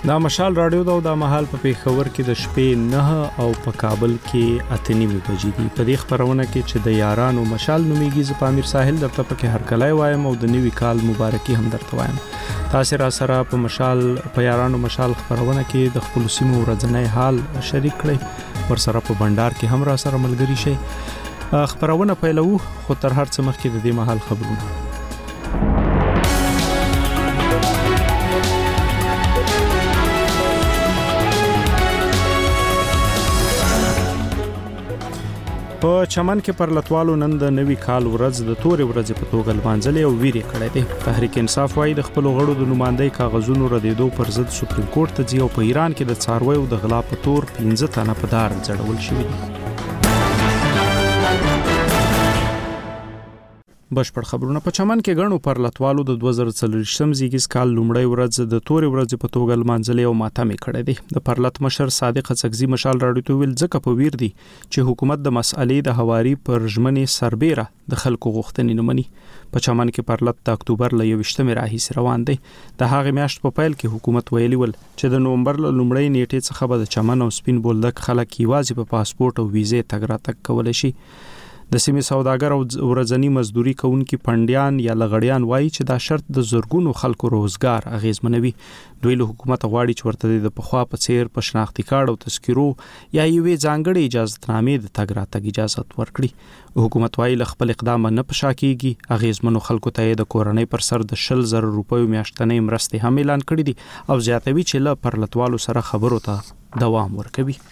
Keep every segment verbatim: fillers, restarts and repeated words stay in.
دا مشال رادیو دا د مهال په پیښور کې د شپې نه او په کابل کې اته نیمې بجې دي. په دې خبرونه کې چې د یارانو مشال نومیږي، ز پامیر ساحل درته پکې هر کله وایم او د نوي کال مبارکي هم درته وایم. تاسو را سره په مشال په یارانو مشال خبرونه کې د خپل سیمو ورځنی حال شریک کړئ، ور سره په بندر کې هم را سره ملګری شئ. خبرونه پیلو خو تر هر څه مخکې د دې مهال خبرونه. په چمن کې پر لټوالو نن د نوي کال ورځ د تورې ورځې په توګه لمانځلې او ویری کړې ده. تحریک انصاف وايي د خپل غړو د نمائندۍ کاغذونو ردیدو پر ضد سپریم کورټ ته ځي او په ایران کې د څارویو د غلا په تور پنځه تنه په دار ځړول شوي دي. بشپړ خبرونه. په چمن کې غنو پر لټوالو د دوه زره څلوېښتم زیږیز کال لومړی ورځ د تورې ورځې په توګه لمانځلې او ماتمې کړې دي. د پرلط مشر صادق څکزي مشال راډیو ته ویل ځکه په ویر دي چې حکومت د مسالې د هواري پر ژمنې سربېره د خلکو غوښتنې نه مني. په چمن کې پرلط د اکتوبر ل یوویشتمې راهیسې روان دی. د هغې میاشت په پیل کې حکومت ویلي ول چې د نومبر ل لومړۍ نیټې څخه به د چمن او سپین بولدک خلک یوازې په پاسپورت او ویزې تګ راتګ کولی شي. د سیمې سوداګر او ورځنی مزدوري کوونکي پندیان یا لغړیان وایي چې دا شرط د زورګونو خلکو روزګار اغیزمنوي. دوی له حکومت غواړي چې ورته د پخوا په څیر په شناختی کارت او تذکرو یا یوې ځانګړې اجازهنامې د تګ راتګ اجازه ورکړي. حکومت وایي له خپل اقدام نه پشاکیږي. اغیزمنو خلکو ته د کورنۍ پر سر د شل زره روپیو میاشتنۍ مرستې هم اعلان کړې دي او زیاتوي چې له پرلطوالو سره خبرو ته دوام ورکوي.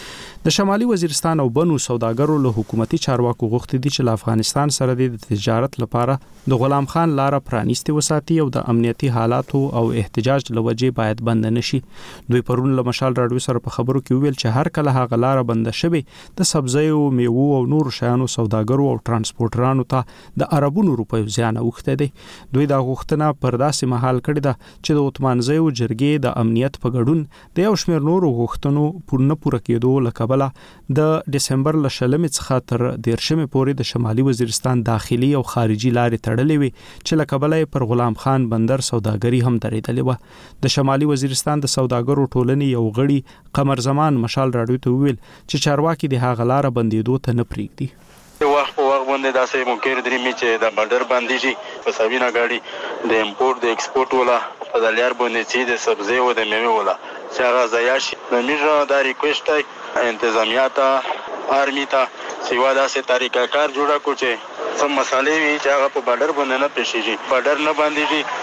د شمالي وزیرستان او بنو سوداګرو له حکومتي چارواکو غوښتي دي چې له افغانستان سره د تجارت لپاره د غلام خان لار پرانیستي وساتي او د امنیتي حالاتو او احتجاج لوجې باید بند نشي. دوی پرون له مشال راډیو سره په خبرو کې ویل چې هر کله هغه لار بند شوي د سبزیو، میوو او نور شیانو سوداګرو او ترانسپورټرانو ته د اربونو روپیو زیان اوخته دي. دوی دا غوښتنه پر داسې مهال کړې ده چې د عثمانزیو جرګې د امنیت په ګډون د یو شمېر نورو غوښتنو پوره پوره کېدو لکه د دسمبر ل شلمې څخه تر دیرشمې پورې د شمالي وزیرستان داخلي او خارجي لارې تړلې وي چې له کبله پر غلام خان بندر سوداګري هم درېدلې وه. د شمالي وزیرستان د سوداګرو ټولنې یو غړي قمر زمان مشال راډیو ته ویل چې چارواکي د هغه لار بندېدو ته نه پرېږدي. وخت په وخت باندې داسې ممکن درې می چې د بندر باندې شي په سوینا غاړي د امپورټ د ایکسپورټ ولا په دلیار باندې چې د سبزی او د میوه ولا چې هغه زیاشي د میژه د ریکوست انتظامیات آرمی ته سیوا داسې طریقه کار جوړه کو چې سم مسالې وي چې هغه په بارډر باندې نه پېښیږي، بارډر نه باندې.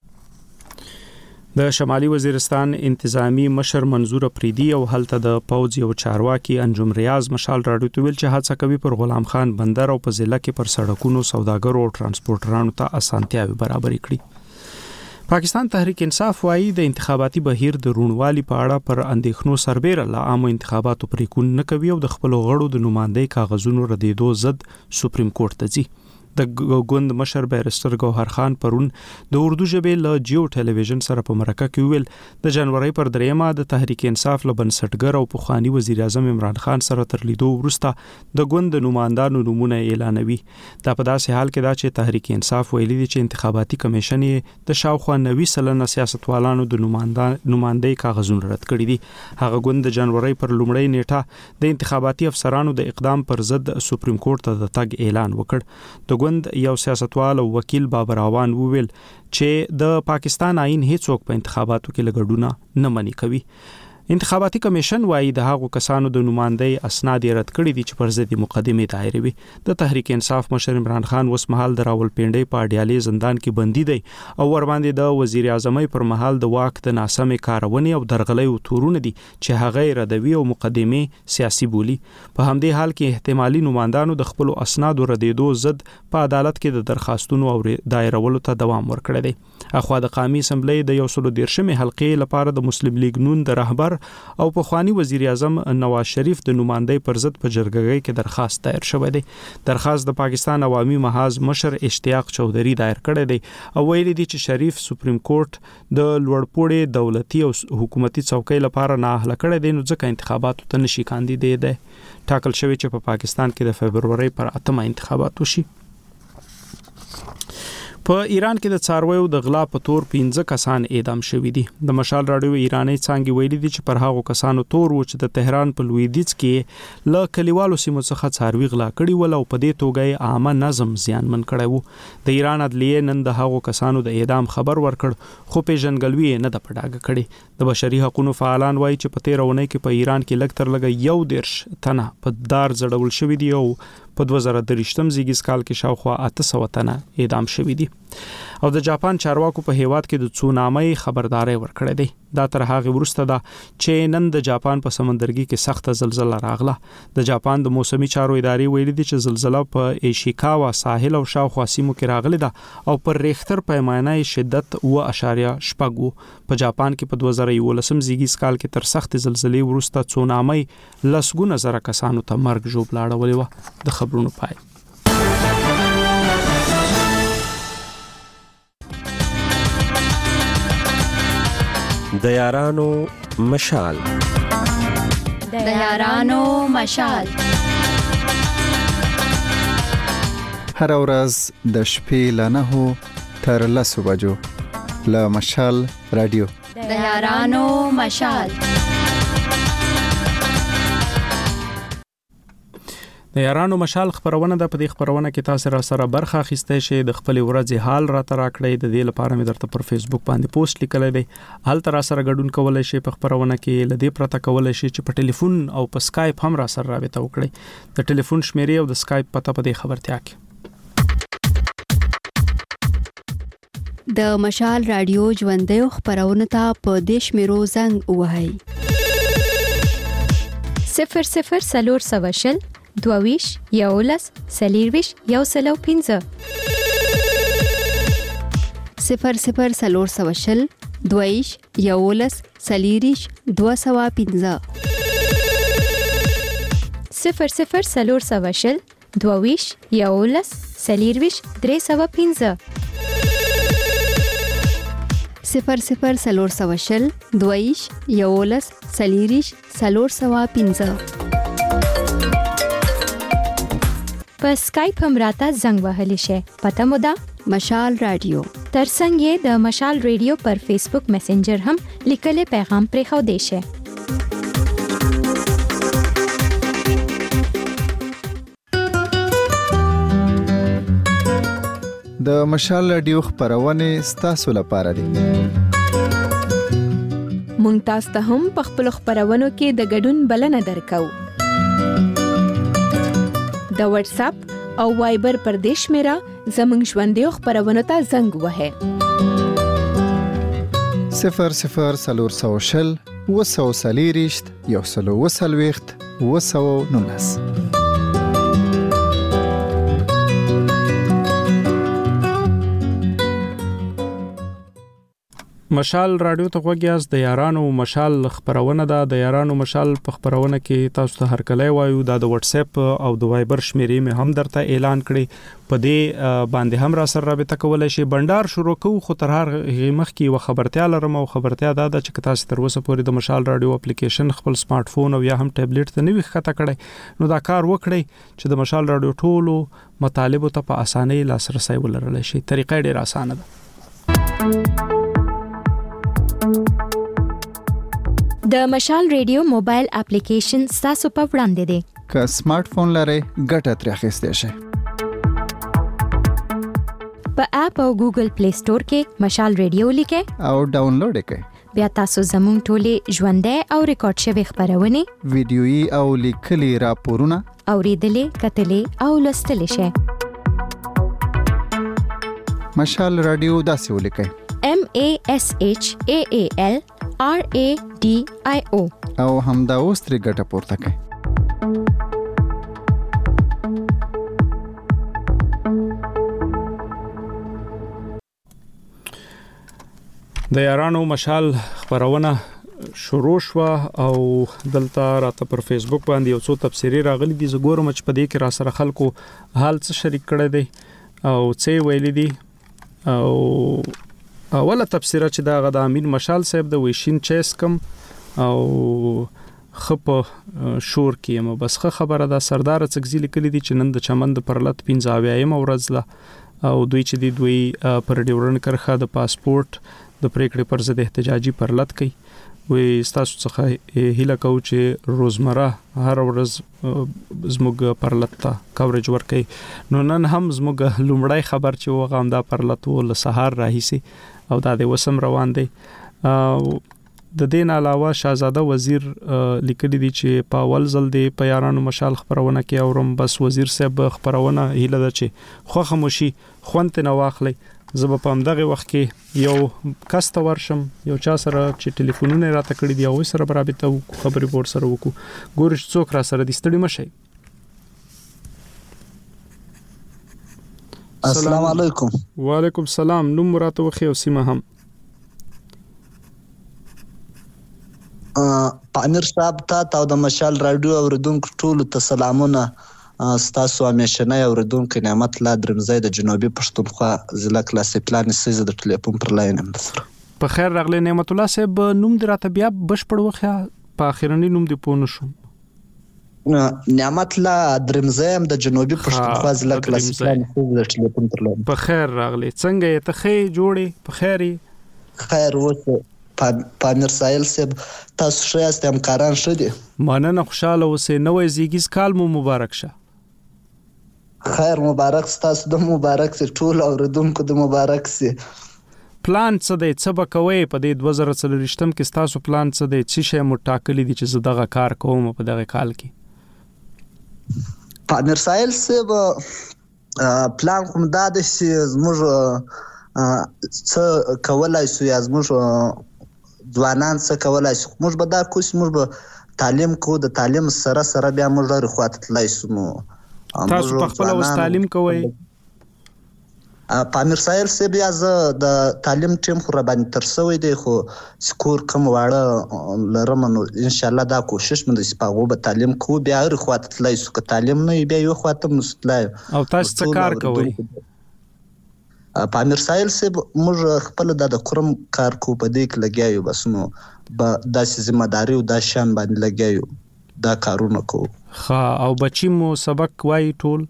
د شمالي وزیرستان انتظامی مشر منظور افریدی او هلته د پوځ یو چارواکي انجم ریاض مشال راډیو ته ویل چې هڅه کوي پر غلام خان بندر او په ضلع کې پر سړکونو سوداګرو او ترانسپورټرانو ته اسانتیاوي برابرې کړي. پاکستان تحریک انصاف وايي د انتخاباتي بهیر د رونوالي په اړه پر اندېښنو سربېره له عامو انتخاباتو پریکون نه کوي او د خپل غړو د نمائندۍ کاغذونو ردیدو ضد سپریم کورټ ته ځي. د ګوند مشر بیرستر ګوهر خان پرون د اردو ژبې له جیو ټلویزیون سره په مرکه کې ویل د جنوري پر دریمه د تحریک انصاف له بنسټګر او پخوانی وزیر اعظم عمران خان سره تر لیدو وروسته د ګوند نمائندانو نمونه اعلانوي. دا په داسې حال کې دا چې تحریک انصاف ویلي دي چې انتخاباتي کمیشن یې د شاوخوا نوي سلنه سیاستوالانو د نمائندۍ کاغذونه رد کړي دي. هغه ګوند د جنوري پر لومړۍ نیټه د انتخاباتي افسرانو د اقدام پر ضد سپریم کورټ ته د تګ اعلان وکړ. د ګوند یو سیاستوال او وکیل بابر اعوان وویل چې د پاکستان آئین هیڅوک په انتخاباتو کې لګډونه نه منې کوي. انتخاباتي کمیشن وايي د هغو کسانو د نمائندۍ اسناد رد کړي دي چې پر ضد مقدمه دایره وي. د تحریک انصاف مشر عمران خان اوس مهال د راولپنډۍ په اډیالي زندان کې بندي دی او ور باندې د وزیر اعظم پر مهال د واک د ناسمې کارونې او درغلۍ او تورونه دي چې هغه ردوي او مقدمه سیاسي بولی. په همدې حال کې احتمالي نمائندانو د خپل اسناد ردیدو ضد په عدالت کې د درخواستونو او دایرولو ته دوام ورکړی دی. اخوا د قومي اسمبلی د یو سل دیرشمې حلقې لپاره د مسلم لیگ نون د رهبر او پخوانی وزیر اعظم نواز شریف د نمائندۍ پر ضد په جرګه کې درخواست دایر شوی دی. درخواست د پاکستان عوامي محاذ مشر اشتیاق چودھری دایر کړی دی او ویلي دی چې شریف سپریم کورټ د لوړپوړي دولتي او حکومتي څوکۍ لپاره نااهله کړی دی نو ځکه انتخاباتو ته نشي کاندیدې دی. ټاکل شوی چې په پاکستان کې د فبرورۍ پر اتمه انتخابات وشي. په ایران کې د څارویو د غلا په تور پنځه کسان اعدام شوي دي. د مشال راډیو ایرانی څنګه ویلي دي چې پر هغو کسانو تور و چې د تهران په لویدیځ کې له کلیوالو سیمو څخه څاروي غلا کړي ول او په دې توګه عامه نظم زیانمن کړی وو. د ایران عدلیه نن د هغو کسانو د اعدام خبر ورکړ خو پیژنګلوي نه د پډاګه کړي. د بشري حقوقو فعالان وایي چې په تیر اونۍ کې په ایران کې لږ تر لږه یو دیرش تنه په دار زړول شوي دي او په دوه زره درشتم زیږیز کال کې شاوخوا اته سوه تنه اعدام شوي دي. او د جاپان چارواکو په هیواد کې د تسونامي خبرداري ورکړې ده. دا تر هغه وروسته ده چې نن د جاپان په سمندرګي کې سخت زلزلہ راغله. د جاپان د موسمي چارو ادارې ویلي دي چې زلزلہ په ایشیکاوا ساحل او شاوخوا سیمو کې راغله ده او پر ریختر پیمانه شدت اوه اعشاریه شپږ وو. په جاپان کې په دوه زره یولسم زیږیز کال کې تر سخت زلزلې وروسته تسونامي لسګونه زره کسانو ته مرګ ژوبل اړولې و. د خبرونو پای. د یارانو مشال د یارانو مشال هر ورځ د شپې له نهو تر لسو بجو له مشال رادیو د یارانو مشال. د یارانو مشال خبرونه ده. په دې خبرونه کې تاسو را سره برخه اخیستئ شئ. د خپل ورځې حال را تر کړئ. د دې لپاره مې درته پر فیسبوک باندې پوسټ لیکلی دی. حال تر سره ګډون کولای شئ په خبرونه کې. لدې پرته کولای شئ چې په ټلیفون او په سکایپ هم را سره رابطه وکړئ. د ټلیفون شمیرې او د سکایپ پته په دې خبرتیا کې. د مشال رادیو ژوندۍ خبرونه ته په دیش میرو زنګ وهاي صفر صفر سلور سوشل دوویش یولس سلیرویش یو سلو پینزه صفر صفر سلور سوشل دوویش یولس سلیریش دو سوا پینزه صفر صفر سلور سوشل دوویش یولس سلیرویش درې سوا پینزه صفر صفر سلور سوشل دوویش یولس سلیریش سلور سوا پینزه. په سکایپ هم راته زنګ وهلی شي. پته مو ده مشال رادیو. ترڅنګ یې د مشال رادیو پر فیسبوک میسنجر هم لیکلي پیغام پرې خو دی شي. د مشال رادیو خبرونه ستاسو لپاره دي. مونږ تاسو ته هم په خپل خبرونو کې د ګډون بلنه درکو. د واتس اپ او وایبر پر دیش میرا زمنګ ژوندۍ خبرونه ته زنګ وهه صفر صفر سلور سوشل وسو سلیریشت یو سلو وسلويخت وسو نونس. مشال رادیو ته غوږیاس. د یارانو مشال خبرونه ده. د یارانو مشال په خبرونه کې تاسو ته هر کله وایو دا د واتس اپ او د وایبر شمیرې مې هم درته اعلان کړی. په دې باندې هم را سره رابطه کولای شي. بندر شروع کوو خو تر هر مخ کې و خبرتیا لرم او خبرتیا دا ده چې تاسو تر اوسه پورې د مشال رادیو اپلیکیشن خپل سمارټ فون او یا هم ټابلیټ ته نوي ښکته کړی نو دا کار وکړئ چې د مشال رادیو ټولو مطالبو ته په اسانۍ لاسرسي ولرلی شي. طریقه ډېره اسانه ده. د مشال رادیو موبایل اپلیکیشن تاسو په وړاندې دی. که سمارټ فون لرئ ګټه ترې اخیستی شئ. په اپ او ګوګل پلی سٹور کې مشال رادیو لیکئ او ډاونلوډ کړئ. بیا تاسو زموږ ټولې ژوندۍ او ریکارډ شوی خبرونه ویډیويي او لیکلي راپورونه اوریدلې کتلې او لوستلې شئ. مشال رادیو داسې ولیکئ M A S H A A L R A D I O او همدا اوس ترې ګټه پورته کړئ. د یارانو مشال خبرونه شروع شو او دلته راته پر فیسبوک باندې یو څو تفسیری راغلي دي. زه ګورم چې په دې کې را سره خلکو حال څه شریک کړی دی او څه ویلي دي. او اوله تفسیره چې دا غد امین مشال صاحب د ویشین چیس کم او خپ شور کیم بس خبره ده. سردار څګزی لیکلی دي چې نن د چمن د پرلط پنځه اویایم ورځ له او دوی چې دی دوی پر ډیورن کرخه د پاسپورت د پریکړې پر ضد احتجاجي پرلط کوي. وې ستاسو څخه هیله کوو چې روزمره هر ورځ زموږ پرلط ته کورج ورکړي. نو نن هم زموږ لومړی خبر چې وغه هم دا پرلط ول سهار راهیسي او دا د وسم روان دی. د دین علاوه شاهزاده وزیر لیکلي دي چې په اول ځل دی په یارانو مشال خبرونه کې اورم بس وزیر صاحب خبرونه هیله ده چې خو خاموشي خوند نه واخلي. زه په همدغه وخت کې یو کس ته ورشم یو چا سره چې ټلیفونونه راته کړی دی او سره برابر ته خبرې پور سره وکړو. ګورش څوک را سره دي ستړي مشي. السلام علیکم. وعلیکم السلام. نوم راته وخی او سیمه هم. پامیر صاحب ته د مشال رادیو اوریدونکو ټول ته سلامونه. ستاسو همیشنه اوریدونکو نعمت الله درمزی د جنوبي پښتونخوا ضلع کلاسي پلان سیزه د ټلیفون پر لاین هم سره. په خیر راغلی نعمت الله صاحب. نوم د راته بیا بشپړ وخیا په اخرنی نوم دی پونه شم. نعمت الله درمزی هم د جنوبي پښتونخوا ضلع کلاسي پلان سیزه د ټلیفون پر لاین. په خیر راغلی. څنګه ته خې جوړې په خیري؟ خیر وته پامیر سایل صاحب تاسو ښه یاست؟ همکاران ښه دي؟ مننه خوشاله اوسې. نوې زیږیز کال مو مبارک شه. خیر مبارک ستاسو د مبارک سي ټول اوریدونکو د مبارک سي. پلان څه دی؟ څه به کوئ په دې دوه زره څلوېښتم کې؟ ستاسو پلان څه دی؟ څه شی مو ټاکلی دي چې زه دغه کار کوم په دغه کال کې؟ پامیر سایل صاحب پلان کوم دا دی چې زموږ څه کولای شو یا زموږ ځوانان څه کولای شو. موږ به دا کوو چې موږ به تعلیم کوو. د تعلیم سره سره بیا موږ لرې خواته تللی شو. نو تاسو په خپل اوس تعلیم کوئ؟ پامیر سایل صاحب یا زه د تعلیم ټیم خو را باندې تر شوی دی خو سکور کم واړه لرم. نو انشاءالله دا کوشش مې دی چې په هغو به تعلیم کوو. بیا هرې خواته تللی شو. که تعلیم نه وي بیا یو خواته هم نشو تللی. او تاسو څه کار کوئ؟ پامیر سایل صاحب موږ خپل دا د کورم کار کوو. په دې کې لګیا یو. بس نو به داسې ذمهداري او دا شیان باندې لګیا یو. دا کارونه کوو. ښه. او بچی مو سبق وایي ټول؟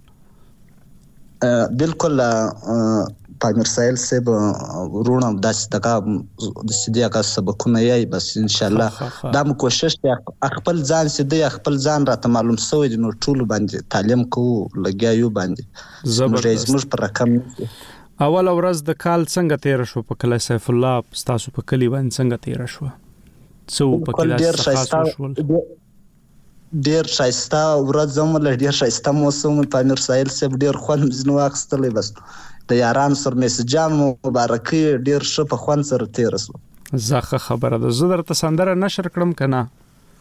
بالکل پامیر سایل صاحب ورونه داسې دغه د سیدي هغه سبقونه یایي. بس انشاءالله دا مو کوشش دی خپل ځان چې دی خپل ځان راته معلوم شوی دی. نو ټولو باندې تعلیم کوو لګیا یو باندې. زبردست. زموږ په رقم اول ورځ د کال څنګه تیر شو په کلی سیف الله؟ ستاسو په کلی باندې څنګه تیر شو؟ څو په کلی څخه شول؟ ډیر ښایسته ورځ هم له ډیر ښایسته موسم. پامیر سایل صاحب ډیر خوند ځینې واخیستلی. بس د یارانو سره میسجان مبارکي ډیر ښه په خوند سره تېره شوه. زه خبره ده. زه درته سندره نشر کړم که نه؟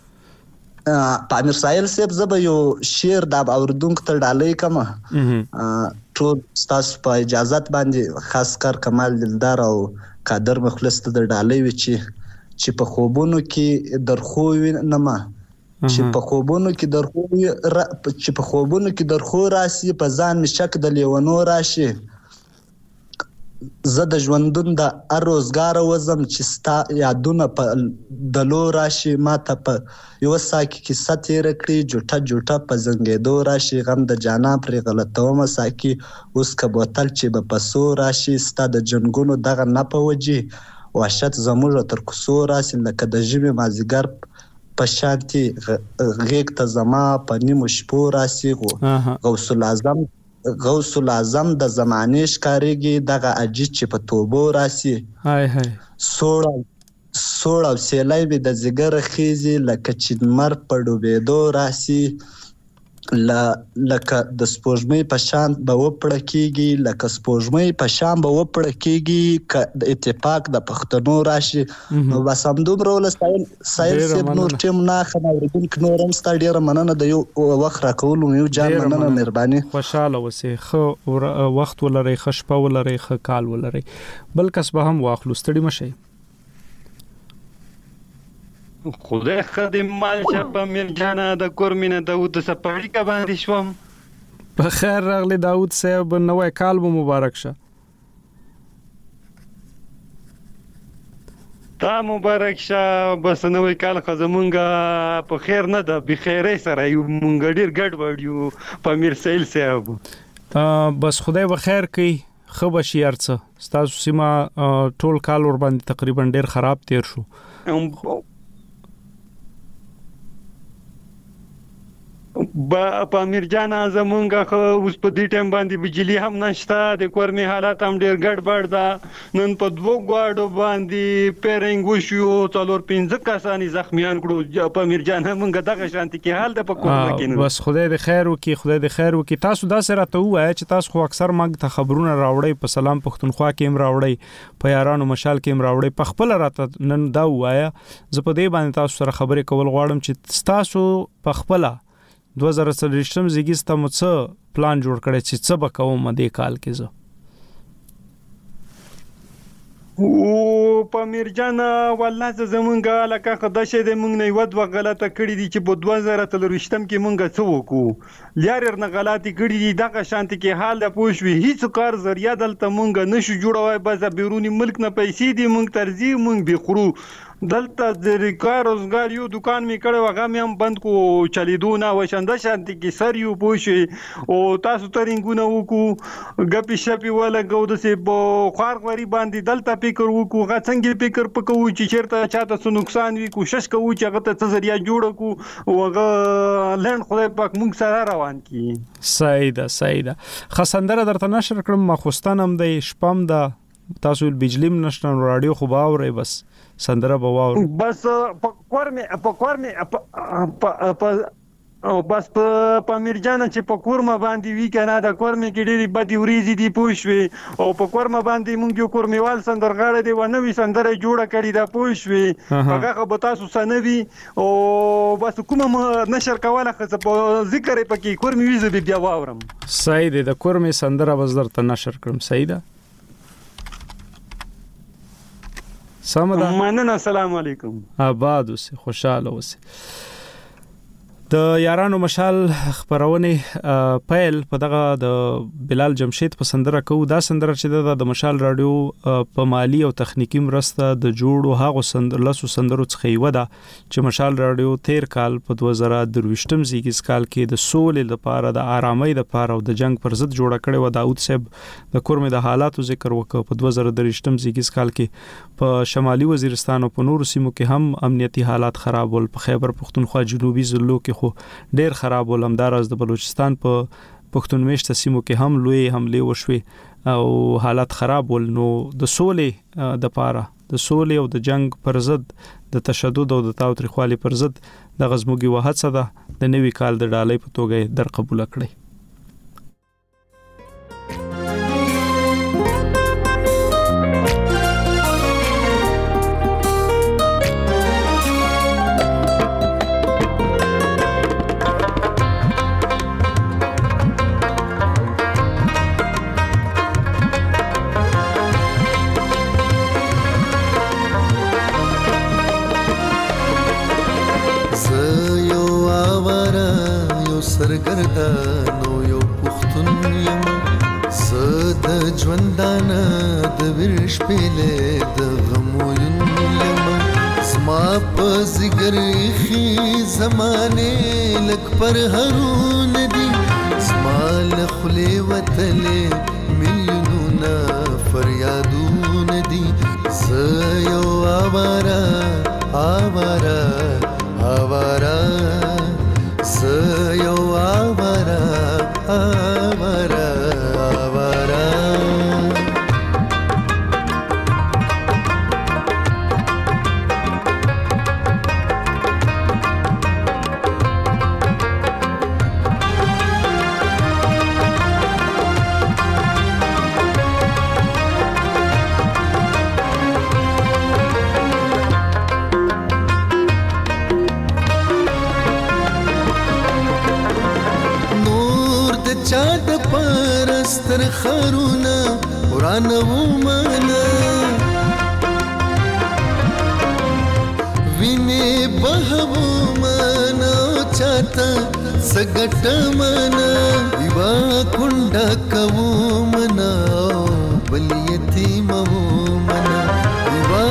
پامیر سایل صاحب زه به یو شعر دا اوریدونکو ته ډالۍ کړم. ټول ستاسو په اجازت باندې خاص کار کمال دلدار او قادر مخلص ته د ډالۍ وي چې چې په خوبونو کې درخو وینمه چې په خوبونو کې درخو چې په خوبونو کې درخو راشي په ځان مې شک د لیونو راشي. زه د ژوندون د هر روزګاره وزم چې ستا یادونه په دلو راشي. ما ته په یوه ساه کې کیسه تېره کړي جوټه جوټه په زنګېدو راشي. غم د جانا پرې غلطومه ساه کې اوس که بوتل چې به په سو راشي. ستا د جنګونو دغه نه په وجې وحشت زموږ تر کوڅو راشي. لکه د ژمي مازدیګر په شانتي غیږ ته زما په نیمو شپو راشي. غوث العظم غوث العظم د زمانې ښکارېږي دغه عجیب چې په توبو راشي. سوړ سوړ او سیلی مې د ځیګره خیزي لکه چې لمر په ډوبېدو راشي. لکه د سپوږمۍ په شان به وپړه کېږي لکه سپوږمۍ په شان به وپړه کېږي که د اتفاق د پښتنو راشي. نو بس همدومره وله سایل سایل صاحب نور ټیم نه اخلم. اورېدونکي نور هم ستا ډېره مننه د یو وخت راکولو یو جان مننه مهرباني. خوشحاله اوسئ. ښه وخت ولرئ، ښه شپه ولرئ، ښه کال ولرئ. بل کس به هم واخلو. ستړي مه شئ. خدای خدای مال شه پامیر جانه د کور مینه داود سپاړی کا باندې شوم. په خیر راغلی داود صاحب. نوی کال مو مبارک شه. تا مبارک شه. بس نوی کال خو زمونږ په خیر نه ده بخیرۍ سره یو. مونږ ډېر ګډوډ یو پامیر سایل صاحب. بس خدای به خیر کوي. خو بشي ارڅ ستاسو سیمه ټول کال ور باندې تقریبا ډیر خراب تیر شو. با په امیر جان زمونږه خو اوس په دې ټیم باندې بجلی هم نشته، د کورمي حالات هم ډیر ګډوډ ده. نن په دوه غواړو باندې پیرنګ وشو، څلور پنځه کسانی زخمیان کړو. په امیر جان همغه دغه شانتي کې حال د په کومه کې بس خدای دې خیر وکي، خدای دې خیر وکي. تاسو دا سره ته وایي چې تاسو خو اکثر مګ ته خبرونه راوړی، په سلام پښتونخوا کې هم راوړی، په یارانو مشال کې هم راوړی، په خپل راته نن دا وایي زه په دې باندې تاسو سره خبرې کول غواړم چې تاسو په خپل دوه زره څلوېښتم زیږیز ته مو څه پلان جوړ کړی چې څه به کوم دې کال کې زه؟ او په امیر جان والله زمونږه لکه خدای دې مونږ نه یو دوه غلطه کړې دي چې په دوه زره څلوېښتم کې مونږ څه وکړو، لیار نه غلطي کړې دي. دغه شانتي کې حال د پوښوي هیڅ کار ذریعہ دلته مونږ نشو جوړوي، بس بیرونی ملک نه پیسې دي مونږ ترځي مونږ به خورو. دلته د کار روزګار یو دکان می کړو هغه مې هم بند کو، چلیدو نه وشنده شانتي کې سر یو پوښي او تاسو ترنګونه وکړو، غپی شپی ولګو د سه په خار غوري باندې دلته فکر وکړو، هغه څنګه فکر پکوي چې چیرته چاته څه نقصان وي، کوشش کوو چې هغه ته ذریعہ جوړ کو او هغه لند خدای پاک موږ سره روان کی. سیده سیده خسندره درته نشر کړم، مخستان هم د شپم د تاسو بجلی نشته، رادیو خو باورې بس سندره به واور بس په کور می په کور می په او بس په امیر جان چې په کور ما باندې وی کنه د کور می کې ډېری بدی وريزي دی پوښوي، او په کور ما باندې مونږ یو کور میوال سندرغاړه دی ونه وی سندره جوړه کړی دا پوښوي، هغه به تاسو سنوي او بس کومه نشر کوله خو په ذکر پکې کور می ویزه بیا واورم. صحیح دی، د کور می سندره بس درته نشر کړم. صحیح ده، سمه ده، مننه، السلام علیکم. آباد اوسه، خوشاله اوسه. د یارانو مشال خبرونه پیل په دغه د بلال جمشید په سندره کو. دا سندره چې د مشال رادیو په مالی او تخنیکی مرسته د جوړو هغه سندر لاسو سندرو څخه یو ده چې مشال رادیو تیر کال په دوه زره درویشتم زیږیز کال کې د سولې لپاره، د آرامۍ لپاره او د جنگ پر ضد جوړه کړې و. داود صاحب د کورمه د حالاتو ذکر وکړ. په دوه زره درویشتم زیږیز کال کې په شمالي وزیرستان او په نورو سیمو کې هم امنیتي حالات خراب ول. په خیبر پختونخوا جنوبي ضلعو کې خو ډیر خراب ول. همدارس د بلوچستان په پښتون میشته سیمو کې هم لوی حمله وشوه او حالات خراب ول. نو د سولې د پاره، د سولې او د جنگ پر ضد، د تشدد او د تاوتریخوالي پر ضد د غزموږي وهڅه ده د نوي کال د ډالۍ په توګه در قبول کړي. سرګردانو یو پښتون یم، زه د ژوندانه د ویر شپېلې د غمو یم، زما په ځیګر ایښي زمانې لږ پرهرونه دي، زما له خولې وتلې میلیونونه فریادونه دي. زه یو آواره آواره آواره، زه یو آواره آواره آواره. چا د پرستر خرونه ورانه ومنه، وینې بهو منه چاته سګټ منه، یوا کونډه کوو منه بل یتیم منه، یوا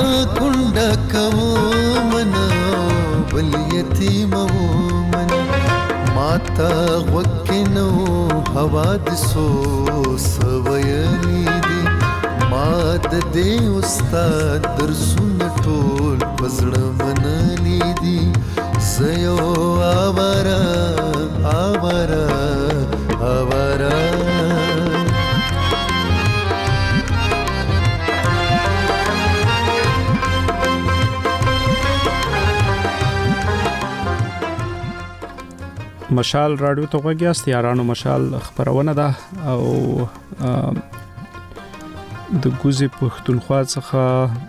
کونډه کوو منه بل یتیم منه. ما ماتا وکنو حوادثو سویلی دی ماد دې استاد درسونه ټول پزړه منلی دي زيو آوارا آوارا آوارا مشال رادیو ته وګیاست یارانو مشال خبرونه ده او د ګوزي پښتونخوا څخه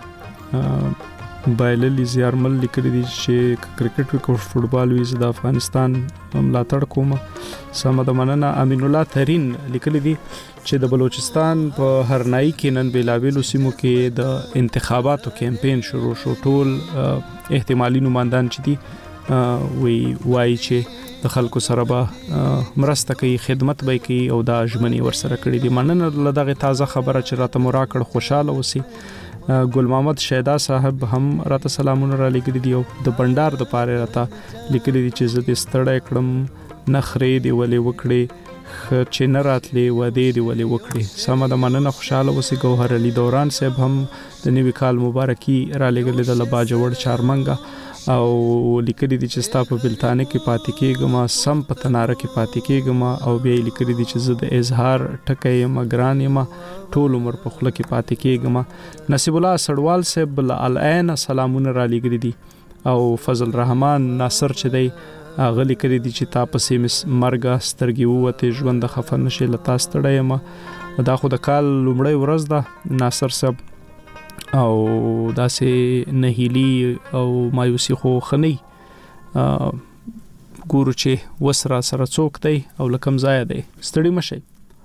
بایللی زیارمل لیکلي دي چې کرکټ او فوټبال وي د افغانستان ملاتړ کوم سم د مننه امین الله ترين لیکلي دي چې د بلوچستان په هرنائی کې نن بیلاویلو سیمو کې د انتخاباتو کمپاین شروع شو ټول احتمالي نمائندان چې دي وی وای چې د خلکو سره به مرسته کوي خدمت به کوي او دا ژمنې ورسره کړې دي مننه لدغه تازه خبره چې راته مو راکړ خوشاله اوسئ ګل محمد شیدا صاحب هم راته سلامونه را لګري دي او د بندر د پاره راته لیکلي دي چې زه د ستړی کړم نخرې دی ولې وکړي چې نه راتلې و دې دی ولې وکړي سم د مننه خوشاله اوسئ ګوهر علي دوران صاحب هم د نوي کال مبارکي را لګلې د لبا جوړ چارمنګا او لیکلي دي چې ستا په بلتانه کې پاتې کېږم سم په تناره کې پاتې کېږم او بیا لیکلي دي چې زه د اظهار ټکې یم ګران یم ټول عمر په خله کې پاتې کېږم نصیب الله سړوال صاحب العین سلامونه را لګري دي او فضل رحمان ناصر چې دی غلي کړی دي چې تاسو مس مرګه سترګي وته ژوند خفن نشي لتا ستړی یم دا خو د کال لومړی ورځ ده ناصر صاحب او داسې نهیلی او مایوسی خو خنی ګورو چې وسره سره څوک دی او لکم ځای دی ستړي مشي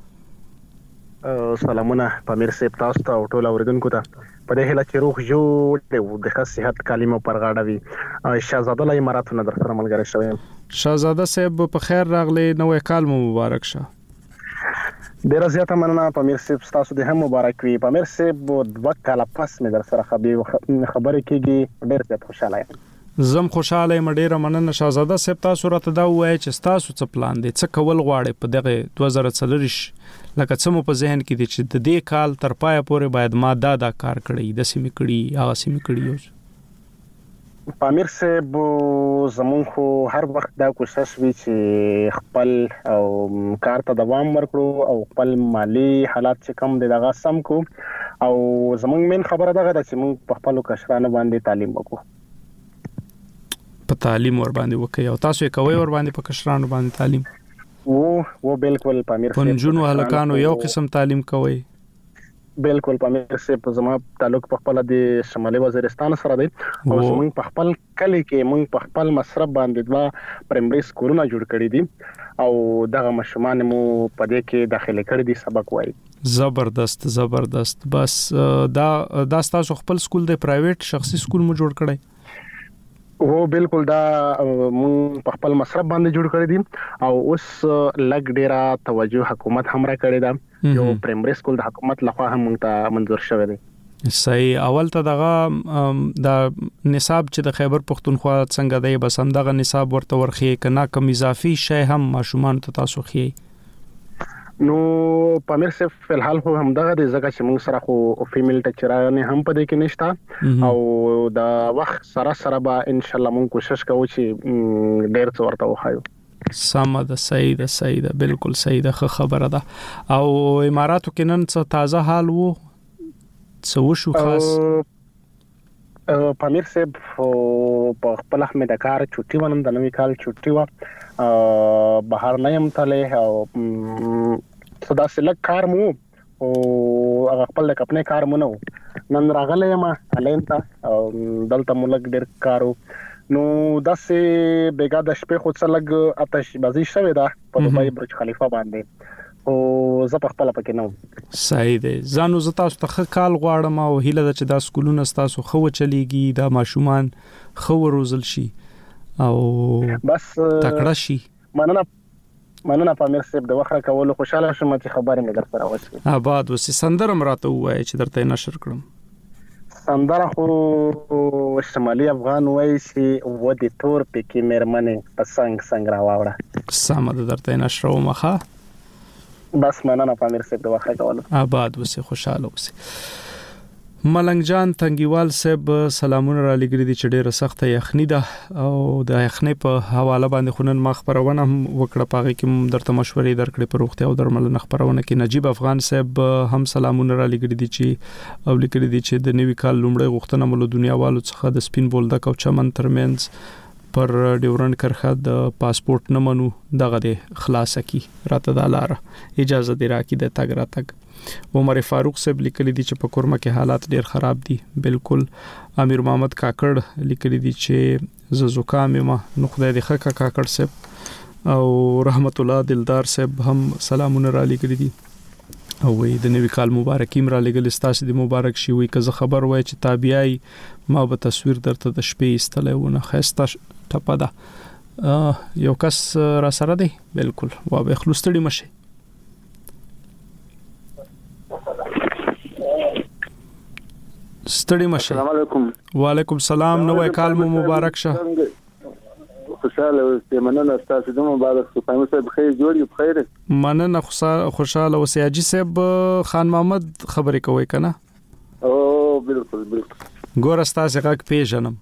سلامونه پامیر صاحب تاسو ته او ټول اوریدونکو ته په دې هله چې روح جوړ دی د ښه صحت کلمه پرغاړه وي شاهزاده لای اماراتونه در سره ملګری شوی شاهزاده صاحب په خیر راغلی نوې کال مو مبارک شه ډیر زیاته مننه پامیر صاحب تاسو د هم مبارک وي پامیر صاحب دوه کاله پس مې در سره خبرې کیږي ډیر زیات خوشاله یم زم خوشاله یم ډیره مننه شاهزاده صاحب تاسو راته دا وایي چې تاسو څه پلان دی څه کول غواړئ په دغه دوه زره څلور لکه څه مو په ذهن کې دي چې د دې کال تر پایه پورې باید ما دا دا کار کړی د سیمې کړی هغه سیمې کړی پامیر صاحب زمون خو هر وخت دا کوشش وی چې خپل او کار ته دوام ورکړو او خپل مالی حالات چې کم دي دغه سم کو او زمون من خبره دغه چې موږ په خپل کشرانو باندې تعلیم وکړو په تعلیم ور باندې وکي او تاسو یې کوي ور باندې په کشرانو باندې تعلیم وو وو بالکل پامیر صاحب پنځونو هلکانو یو قسم تعلیم کوي بالکل پامیر صاحب زما تعلق په خپل د شمالي وزیرستان سره دی او موږ په خپل کلی کې موږ په خپل مصرف باندې دوا پرایمري سکولونه جوړ کړی دي او دغه مشمان مو په دې کې داخله کړی دي سبق وایي زبردست زبردست بس دا دا تاسو خپل سکول دی پرایویټ شخصي سکول مو جوړ کړی هو بالکل دا مون په خپل مصرف باندې جوړ کړی دي او اوس لګ ډیره توجه حکومت هم را کړی دا یو پرایمري سکول د حکومت لخوا هم مونږ ته منظور شوی دی صحیح اول ته دغه د نصاب چې د خیبر پختونخوا څنګه دی بس هم دغه نصاب ورته ورخی کنا کم اضافي شی هم ماشومان ته تاسو خي نو پامیر صاحب فلحال خو هم دغه د زګه چې موږ سره خو فیمیل ټیچرانه هم پدې کې نشته او دا وخت سره سره به ان شاء الله موږ کوشش کوو چې ډیر څه ورته وخایو سم ده صحیح ده صحیح ده بالکل صحیح ده خبره ده او اماراتو کې نن څه تازه حال وو څه وشو خاص پامیر صاحب په خپل احمد کار چټي ونن د نوې کال چټي و بهر نه يم تله او صدا سلک کار مو او هغه خپل د خپل کار مو نو نن راغله یم الینتا دلته ملک ډیر کارو نو داسې بیګا د شپې خو څه لګ آتش بازی شوه دا په دوبای برج خلیفہ باندې او زه په خپل پکې نو صحیح دی ځانو زه تاسو ته کال غواړم او هیله ده چې دا سکولونه تاسو خو چلیږي دا ماشومان خو روزل شي او بس تکړه شي مننه مننه پامیر صاحب د وخره کول خوشاله شوم چې خبرې مې در سره وشي آباد وسې سندرم راته وای چې درته نشر کړم سندره خو شمالي افغان وایي چې و د تور پکې مېرمنې په څنګ څنګ راواوړه. سمه ده، درته نشره ومخه. بس مننه پامیر صاحب د وخت کولو. آباد وسه، خوشاله وسه. ملنګ جان تنګیوال صاحب سلامونه را لګري دي چې ډیره سخته یخنی ده او د یخنی په حواله باندې خونن ما خبرونه هم وکړه، پاغه کې درته مشورې درکړې پر وخت او درمل خبرونه کې. نجیب افغان صاحب هم سلامونه را لګري دي چې او لیکري دي چې د نوي کال لومړی غوښتنه مول دنیا والو څخه د سپین بولدک او چمن ترمنځ پر ډیورنډ کرخه د پاسپورت نه منو دغه د خلاصه کی راته د لار اجازه دی راکې د تګ را تګ. عمر فاروق صاحب لیکلي دي چې په کورمه کې حالات ډیر خراب دي. بالکل. امیر محمد کاکړ لیکلي دي چې ز زکام ما نو خدای دې خکه کاکړ صاحب او رحمت الله دلدار صاحب هم سلامونه را لیکلي دي او وی د نوی کال مبارکیم را لګل ستاسو د مبارک شي. وی که زه خبر وای چې تابعای ما به تصویر درته د شپې استلونه خسته ټپه ده یو کس را سره دی. بالکل وا به خلوستړي مشه. ستړي مشه. السلام علیکم. وعلیکم السلام. نوې کال مو مبارک شه. خوشاله اوسئ. مننه تاسو د مبارک شه. پامیر صاحب خیر جوړ یو خیر. مننه خوشاله اوسئ. اجي صاحب خان محمد خبرې کوي کنه؟ او بالکل بالکل. ګور تاسو غږ پیژنم.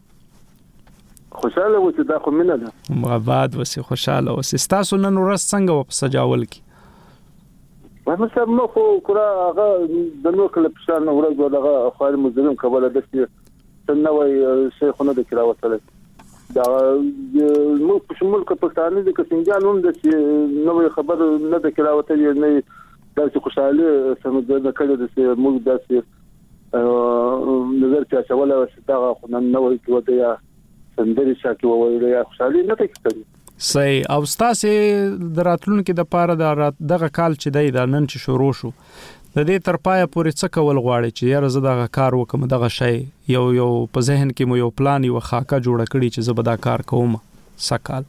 خوشاله اوسئ. دا خو مینه ده. مغباد اوسئ. خوشاله اوسئ. تاسو نن ورځ څنګه په سجاول کې؟ پامیر صاحب نو خو کړه هغه د نو کله پښان ورځ دغه خیر مزرم کوله د څه نوې شیخونه د کراوتل دا مو په شمول کې پښتانه د کسنجان هم د نوې خبر نه د کراوتل نه د خوشاله سمجه د کله د موږ داسې نظر چې چاوله وستا خو نن نوې کې ودیا سندري شاکي وویل یا خوشاله نه تکړه. صحیح. او تاسو د راتلونکو د پاره دغه کال چې دی دا نن چې شروع شو د دې تر پایه پورې څه کول غواړي چې یاره زه دغه کار وکم دغه شی یو یو په ذهن کې مو یو پلان یو خاکه جوړ کړی چې زه به دا کار کوم سکال؟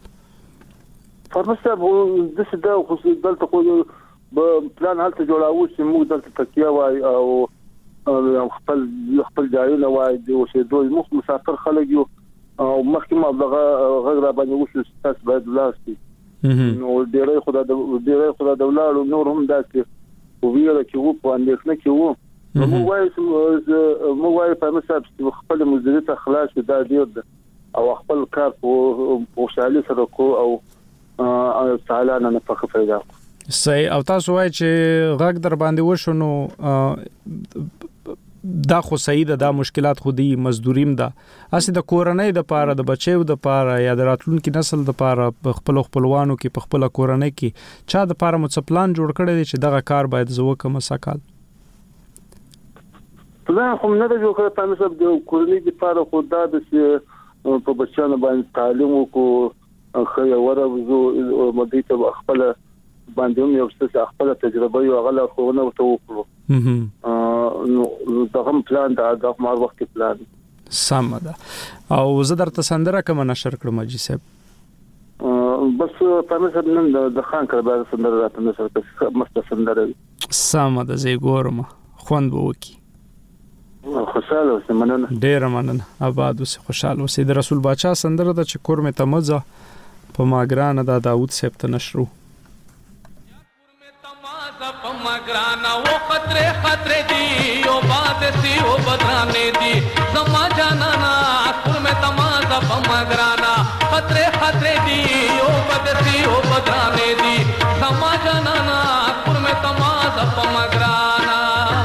فرمسته د څه دا خو دلته خو پلان هلته جوړاوه چې موږ دلته تکیه وای او خپل خپل ځایونه وای د اوسېدو مخ مسافر خلک یو او مخکې ما دغه غږ را باندې وشو تاسو باید لاستي نو ډیرې خدای د ډیرې خدای د ولادت نور هم داسې ویره کې وو په اندېښنه کې وو. مو وایي مو وایي په مثال خپل مدیریت خلاص دا ډیر ده او خپل کار په شالي سره کو او تعالی نه فخر پیدا. صحیح. او تاسو وایي چې غږ در باندې وشو نو دا خو صحیح ده، دا مشکلات خودي مزدوریم ده اسی د کورنۍ د پاره د بچیو د پاره یا د راتلونکي نسل د پاره په خپل خپلوانو کې په خپل کورنۍ کې چا د پاره مو څه پلان جوړ کړی دی چې دغه کار باید زو کوم سکال؟ پلان خو نه جوړ کړی په نسب د کورنۍ د پاره خو دا د په بچیانو باندې تعلیم وکړو خو ورغزو مدې ته خپل باندې یو څه خپل تجربه یو غلا خو نه وکړو. نو دغه پلان دا د مار وخت پلان سم ده. او زه درته سندره کوم نشر کړم اجي صاحب؟ بس په مثلا نن د خان کړه سندره راته نشر کړه مست سندره. سم ده. زه ګورم خوند وکي. خوشاله اوسه. مننه. ډیر مننه. آباد اوسه. خوشاله اوسه. د رسول باچا سندره د چکور مې تمزه په ماګران د داوود صاحب ته نشرو. مگرانا وہ خطرے خطرے دی او بات سی او بدرانے دی زما جانا ناگپور میں تمازا مگرانا خطرے خطرے دی او بات سی او بدرانے دی زما جانا ناگپور میں تمازا مگرانا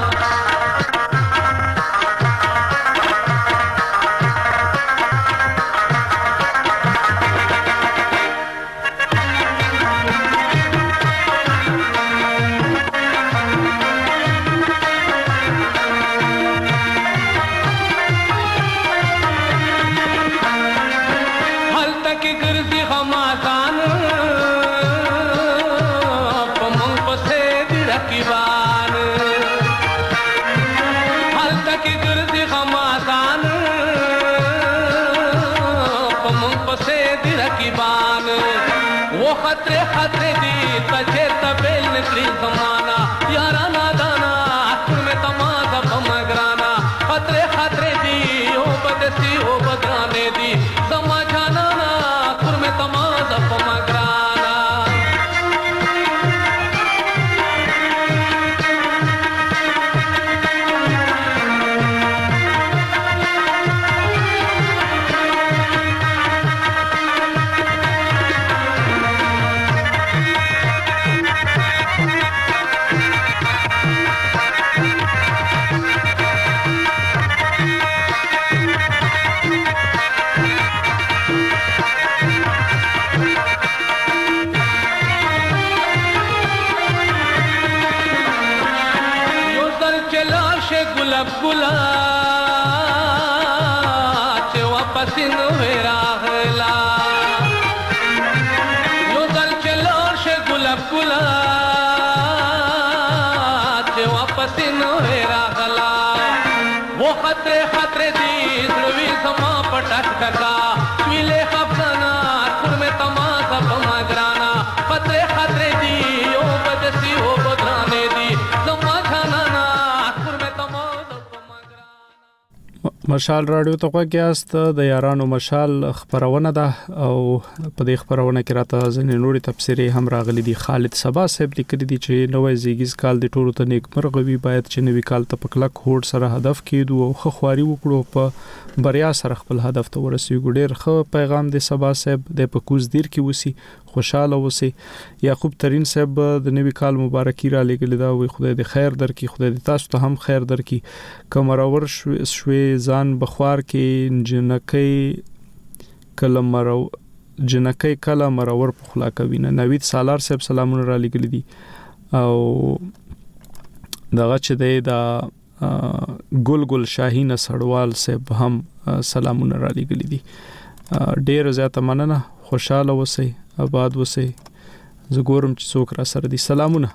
خطرے خطرے دی تجھے تبیل نکلی زمانہ یارا نادانا تمہیں تمازا بمگرانا خطرے خطرے دی ګلاب ګلاب چې واپس نو راغلا یو ځل چې لاړ شه ګلاب ګلاب چې واپس نو راغلا वो खतरे खतरे दी जुड़वी समा पटक टका चुले खफना खुर में तमाशा बमगराना खतरे खतरे दी ओ बदसी हो बदराने दी समा खाना खुर में तमाशा مشال رادیو ته غواګیاست د یارانو مشال خبرونه ده او په دې خبرونه کې راته ځنې نوري تفسیري هم راغلي دي. خالد صبا صاحب لیکلي دي چې نوې زیږیز کال د ټولو ته نیک مرغوي باید چې نوې کال ته پکلک هوډ سره هدف کېدو او خو خواري وکړو په بریا سره خپل هدف ته ورسېږو. ډېر ښه پیغام دی صبا صاحب د پکوز دیر کې وسی خوشاله وسی. یعقوب ترین صاحب د نوې کال مبارکي را لګل دا وي خدای دې خیر درکړي خدای دې تاسو ته هم خیر درکړي. کمرور شوي ځان بخوار کې جنکې کله مرو جنکې کله مرور په خلا کوي نه. نوید سالار صاحب سلامونه را لګل دي او دغه چې دی دا ګل ګل شاهین سړوال صاحب هم سلامونه را لګل دي. ډېر زیاته مننه خوشاله وسی آباد وسی زګورم چې څوک را سره دي. سلامونه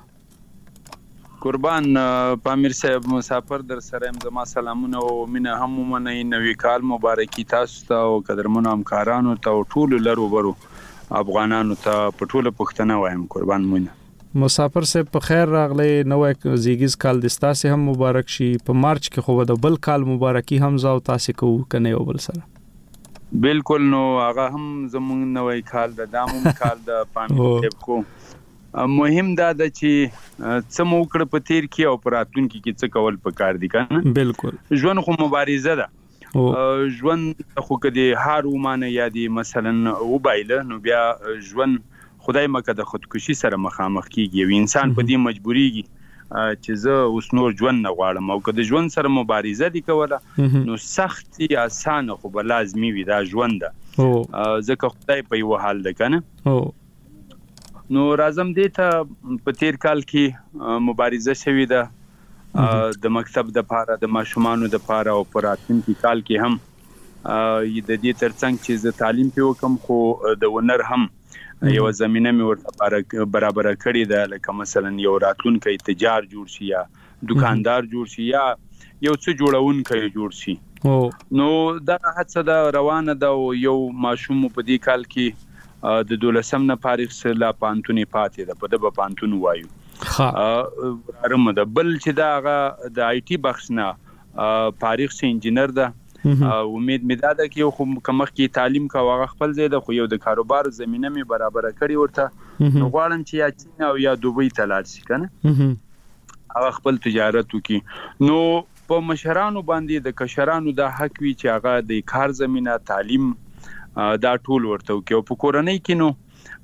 قربان پامیر صاحب مسافر در سره هم زما سلامونه او مینه هم ومنئ. نوی کال مبارکي تاسو ته او قدرمنو همکارانو ته او ټولو لرو برو افغانانو ته په ټوله پښتنه وایم قربان مونږ. مسافر صاحب په خیر راغلی. نوې زیږیز کال د تاسو هم مبارک شي. په مارچ کې خو د بل کال مبارکي هم زاو تاسو کوو کنه یو بل سره بالکل. نو هغه هم زمونږ نوې کال د دامو کال د پامیر صاحب کو مهم دا د چې څه مو کړ په تیر کې او پراتون کې څه کول پکار دي کنه. بالکل ژوند خو مبارزه ده. ژوند خو کدي هار ومانه یادي مثلا وبایله نو بیا ژوند خدای مکه د خودکشي سره مخامخ کیږي. انسان په دې مجبوريږي چې زه اوس نور ژوند نه غواړم او کله ژوند سره مبارزه دي کوله نو سختي اسانه خو به لازمي وي دا ژوند ده ځکه خدای په یو حال ده کنه. نو راځم دې ته په تیر کال کې مبارزه شوې ده د مکتب د پاره د ماشومانو د پاره او پراتونکو کال کې هم د دې ترڅنګ چې ز تعلیم په وکم خو د ونر هم یو زمينه مې ورته برابر کړې ده لکه مثلا یو راتلونکي تجار جوړ شي یا دکاندار جوړ شي یا یو څه جوړونکي جوړ شي. نو دا هڅه دا روانه ده او یو ماشوم په دې کال کې د دولسم نه فارغ سره پانتونی پاتې ده په د پانتون وایو ها رمه ده بل چې دا د آی ټي بخش نه فارغ سي انجینر ده. امید مې دا ده چې یو کومه کې تعلیم کا واغ خپل ځای ده خو یو د کاروبار زمينه مې برابر کړی ورته نو غواړم چې یا چین او یا دوبۍ ته لاړ شي کنه هغه خپل تجارت وکي. نو په مشرانو باندې د کشرانو دا حق وی چې هغه د کار زمينه تعلیم دا ټول ورته وکي. او په کورنۍ کې نو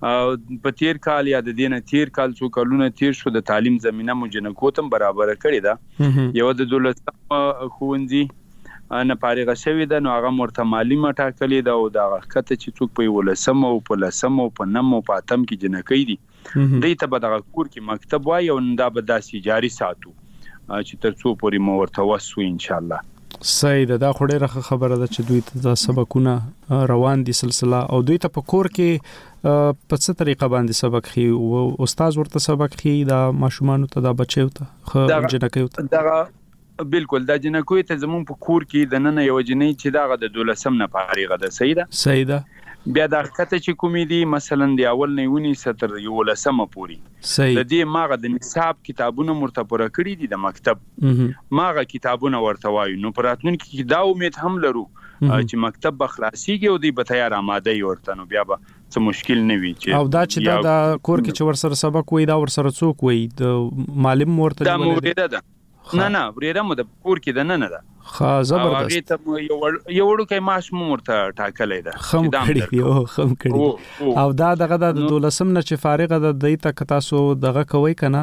په تیر کال یا د دینه تیر کال څو کلونه تیر شو د تعلیم زمينه مجنکو تم برابر کړی ده. یو د دولت خوندي نه فارغ شوی ده نو هغه مرته مالی مټاکلې ده او دا وخت چې څوک په ولسم او په لسم او په نم او په اتم کې جنکې دي دې ته به د کور کې مکتب وای او دا به داسې جاری ساتو چې تر څو پورې مو ورته وسو ان شاء الله. سید دا خو ډیره خبره ده چې دوی ته سبقونه روان دي سلسله او دوی ته په کور کې په څه طریقه باندې سبق خي او استاد ورته سبق خي دا ماشومان ته دا بچو ته خو جنکې ته دا بالکل دا جنکوي ته زمون په کور کې د نن یو جنې چې دا د دولسم نه فارغه ده. سیده سیده بیا دا کته چې کومېدي مثلا دی اول نه ونی ستر یو لسمه پوری د دې ماغه د نصاب کتابونه مرتبه کړی دي د مکتب ماغه کتابونه ورته وایو. نو پراتونکو کې دا امید هم لرو چې مکتب به خلاصيږي او دی به تیار آماده وي ورته نو بیا به څه مشکل نه وي چې او دا چې دا کور کې چې ورسره سبق وای دا ورسره څوک وای د معلم ورته دا موریده ده نه نه ورېره مو د کور کې د نه نه ده ها زبردست هغه ته یو یو وړو کې ماش مو ورته ټاکلې ده خم کړی یو خم کړی او دا دغه د دولسم نه چې فارغه ده د ته تاسو دغه کوي کنه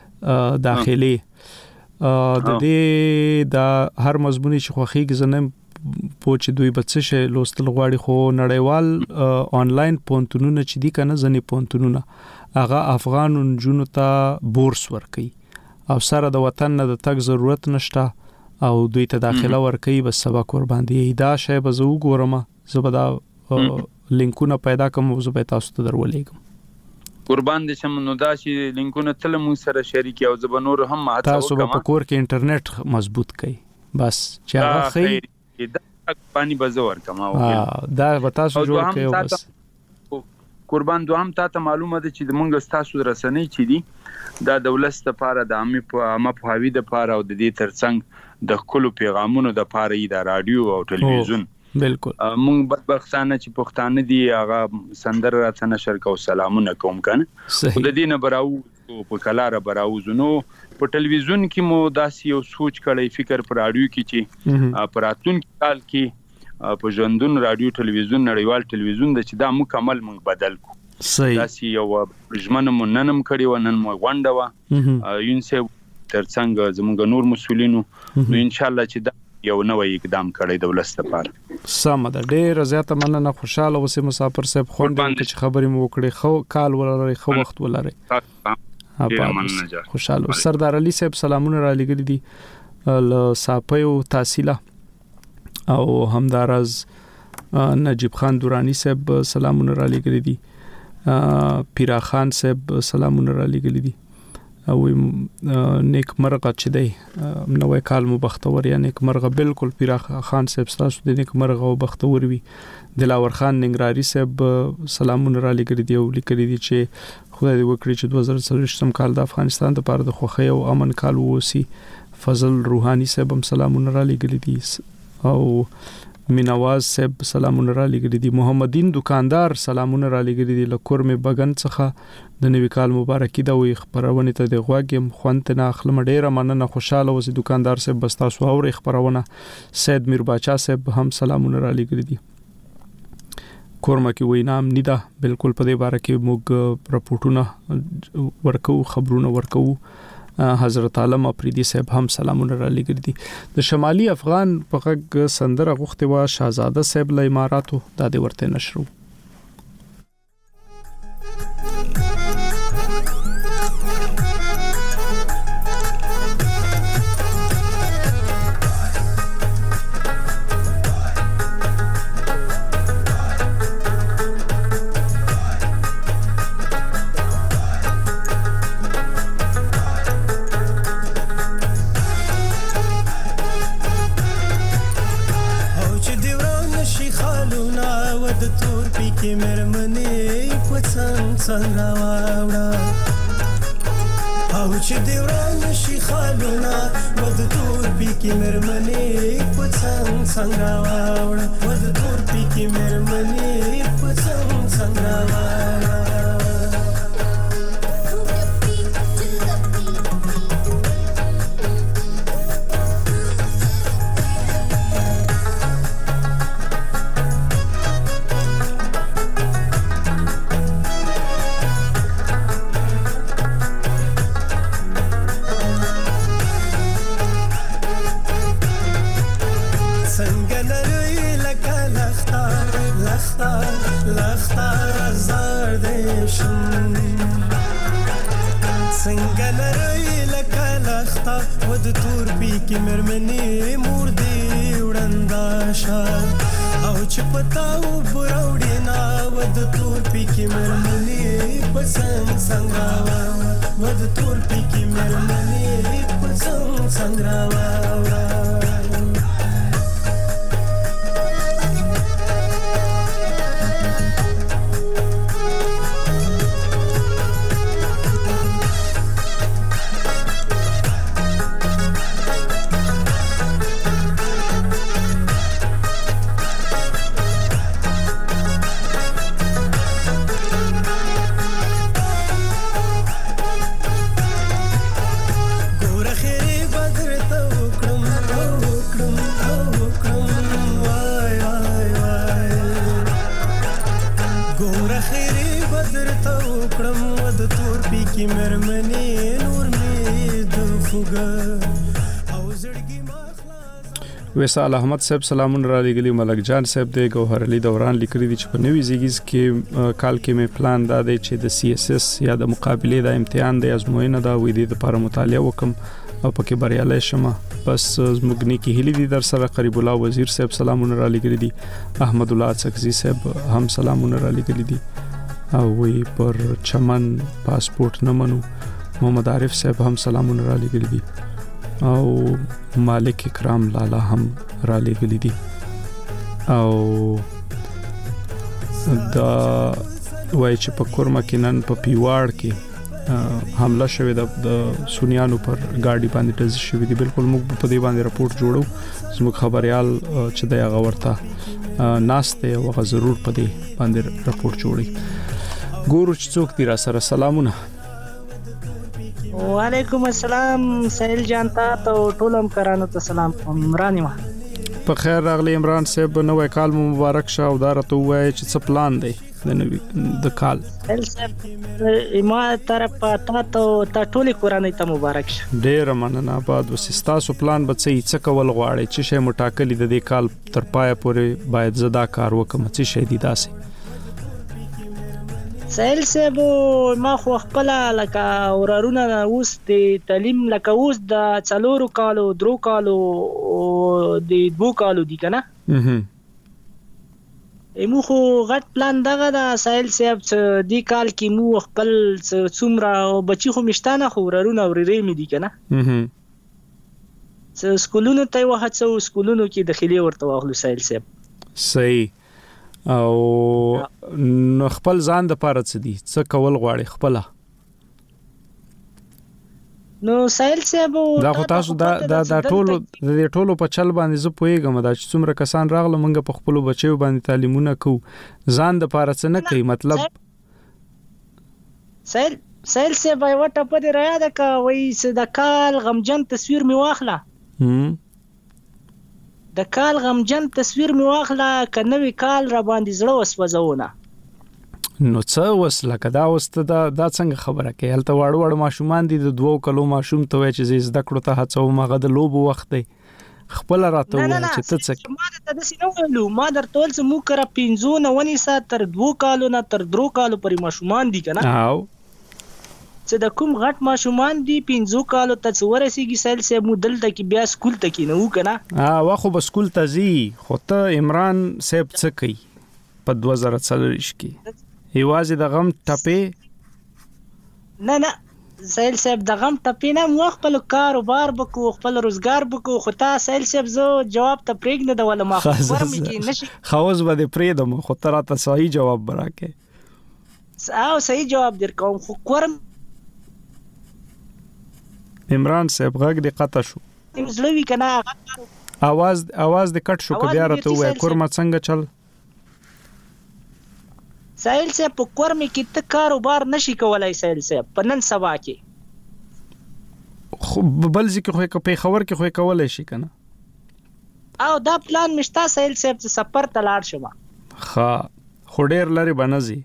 داخلي د دې د هر مضمون چې خوخیږي زنه پوهچ دوی بچشه لوستل غواړي خو نړیوال آنلاین پونتونونه چې دي کنه ځنې پونتونونه هغه افغان جنونو ته بورس ورکي او سره د وطن نه د تک ضرورت نشته او دوی ته داخله ورکوي بس سبا قربان دي دا شی به زه وګورم زه به دا لینکونه پیدا کوم او زه به تاسو ته درولېږم قربان دي چې نو دا چې لینکونه تل مو سره شریک او زه به نور هم هڅه وکړم تاسو په کور کې انټرنیټ مضبوط کړئ بس چې هغه خی دا پانی بزور کما او دا به تاسو جوړ کړئ بس قربان دوهم تا ته معلومه ده چې موږ تاسو رسنۍ چې دي دا دولت لپاره د عامه په عامه پوهاوی د لپاره او د دې ترڅنګ د خپل پیغامونو د لپاره د رادیو او ټلویزیون بالکل موږ بدبختانه چې پښتانه دي هغه سندر راته نشر کو سلامونه کوم کنه د دې نه براو په کلاره براوزو نو په ټلویزیون کې مو داسې یو سوچ کړی فکر پر رادیو کې چې پراتون کال کې په ژوندون رادیو ټلویزیون نړیوال ټلویزیون د چې دا مکمل موږ بدل کو صحیح داسې یو ژمنه مو ننم کړی و نن مو غونډه و یونسه ترڅنګ زموږ نور مسولینو نو ان شاء الله چې دا یو نوې اقدام کړی دولت لپاره سم ده ډېر زیاته مننه خوشاله اوسې مسافر صاحب خوند چې خبرې مو وکړې خو کال ولري خو وخت ولري خوشاله سردار علي صاحب سلامونه را لګل دي ل صاحب تحصیله او همدارز نجیب خان دورانی صاحب سلامونه را لګل دي پیرا خان صاحب سلامونه را لګل دي او نیک مرغه چې دی نوې کال مو بختور یا نیک مرغه بالکل پیرا خان صاحب تاسو د نیک مرغه او بختور وي دلاور خان ننګراری صاحب سلامونه را لګل دي او لیکل دي چې خدای دې وکړي چې دوه زره څلوېښتم کال د افغانستان لپاره د خوښۍ او امن کال ووسی فضل روحانی صاحب هم سلامونه را لګل دي او مینواز صاحب سلامونه را لګل دي محمدین دکاندار سلامونه را لګل دي لکور می بغن څخه د نوی کال مبارکي دا وي خبرونه ته د غواګم خوانت نه اخلم ډیره مننه خوشاله اوسې دکاندار صاحب بس تاسو او خبرونه سید میر باچا صاحب هم سلامونه را لګل دي کورما کې وای نام نیدا بالکل په دې باره کې موږ راپورټونه ورکو خبرونه ورکو حضرت عالم افریدی صاحب هم سلامونه را لګل دي د شمالي افغان په غږ سندره غوښته وا شاهزاده صاحب له اماراتو د دې ورته نشرو وصال احمد صاحب سلامونه را لګلی، ملک جان صاحب د گوهر علي دوران لیکري دي چې په نوې زیږیز کې کال کې مې پلان دا دی چې د سی اس اس یا د مقابله د امتحان د ازموینه دا وې د لپاره مطالعه وکم او پکې بریالي شمه. بس زموږ نیکی هلي دي در سره. قریب الله وزیر صاحب سلامونه را لګلی دي. احمد الله سکزي صاحب هم سلامونه را لګلی دي او وی پر چمن پاسپورت نه منو. محمد عارف صاحب هم سلامونه را لګلی دي او مالک اکرام لالا هم را لګلی دي او دا وای چې په کورما کې نن په پیواړ کې حمله شوې د سونیانو پر گاډي باندې ټز شوې دي. بالکل موږ په دې باندې راپورټ جوړو. زموږ خبريال چې د هغه ورته ناشته او هغه ضرور په دې باندې راپورټ جوړي. ګورو چې څوک دی را سره. سلامونه. وعلیکم السلام سهیل جان ته ټول هم کرانو ته سلام. عمران ما په خیر راغلی عمران صاحب. نوې کال مو مبارک شه او دا راته وایي چې څه پلان دی د نوې د کال. سهیل صاحب ما طرف ته ته ته ټول کورانه ته مبارک شه. ډیر مننه. بعد وسستاسو پلان به څه څه کول غواړي چې شی مټاکلی د دې کال تر پای پورې باید زدا کار وکم چې شی دی داسې. سهیل صاحب ما خو خپل لکه ورارونه اوس د تعلیم لکه اوس د څلورو کالو درو کالو د دوو کالو دي کنه. مو خو غټ پلان دغه د سهیل صاحب چې دی کال کې مو خپل څومره بچی خو مشتانه خو ورارونه ورېرې مې دي کنه. چې سکولونو ته وهڅو سکولونو کې داخلي ورته واخلو سهیل صاحب. صحیح. او نو خپل ځان د پاره څه دي څه کول غواړي خپل؟ نو سهیل صاحب دا خو تاسو دا دا ټولو د ټولو په چل باندې زه پوهیږم دا چې څومره کسان راغله مونږ په خپل بچیو باندې تعلیمونه کوو. ځان د پاره څه نه کوي مطلب. سهیل سهیل صاحب یو ټپ دې را یاد کا وای چې د کال غمجن تصویر می واخله. هم د کال غمجن تصویر می واخله کنوي کال را باندې زړه وسوځونه. نو څه وسله کدا وسته دا دا څنګه خبره کوي؟ هلته واړ واړ ماشومان دي د دوو کلو ماشوم ته وای چې زده کړو ته هڅو مغه د لوب وخت دی خپل راته وای چې ته څه ما ته د سینو ویلو ما در ټول څه مو کرا پینځو نه ونی سات تر دوو کالو نه تر درو کالو پرې ماشومان دي کنه. او چې د کوم غټ ماشومان دي پینځو کالو ته ورسیږي سهیل صاحب مو دلته کې بیا سکول ته کې نه و کنه. ها واخو به سکول ته زی خو ته عمران صاحب څه کوي په دوه زره څلور کې یوازې د غم ټپې؟ نه نه سهیل صاحب د غم ټپې نه مو خپل کاروبار وکړو خپل روزګار وکړو. خو تا سهیل صاحب زه جواب ته پرېګ نه دول ما خبر مې کې نشي خوځ به دې پرېدم خو تر ته صحیح جواب براکې. او صحیح جواب درکوم خو کورم عمران صاحب غږ دې قطع شو. زلوي کنه आवाज आवाज دې کټ شو. بیا راته وای کورما څنګه چل؟ سهیل صاحب په کورم کې ته کاروبار نشي کولای سهیل صاحب په نن سبا کې. خو بل ځکه خو په خبر کې خو کولای شي کنه. او دا پلان مشتا سهیل صاحب چې سفر ته لاړ شم. ها خو ډیر لري بنځي.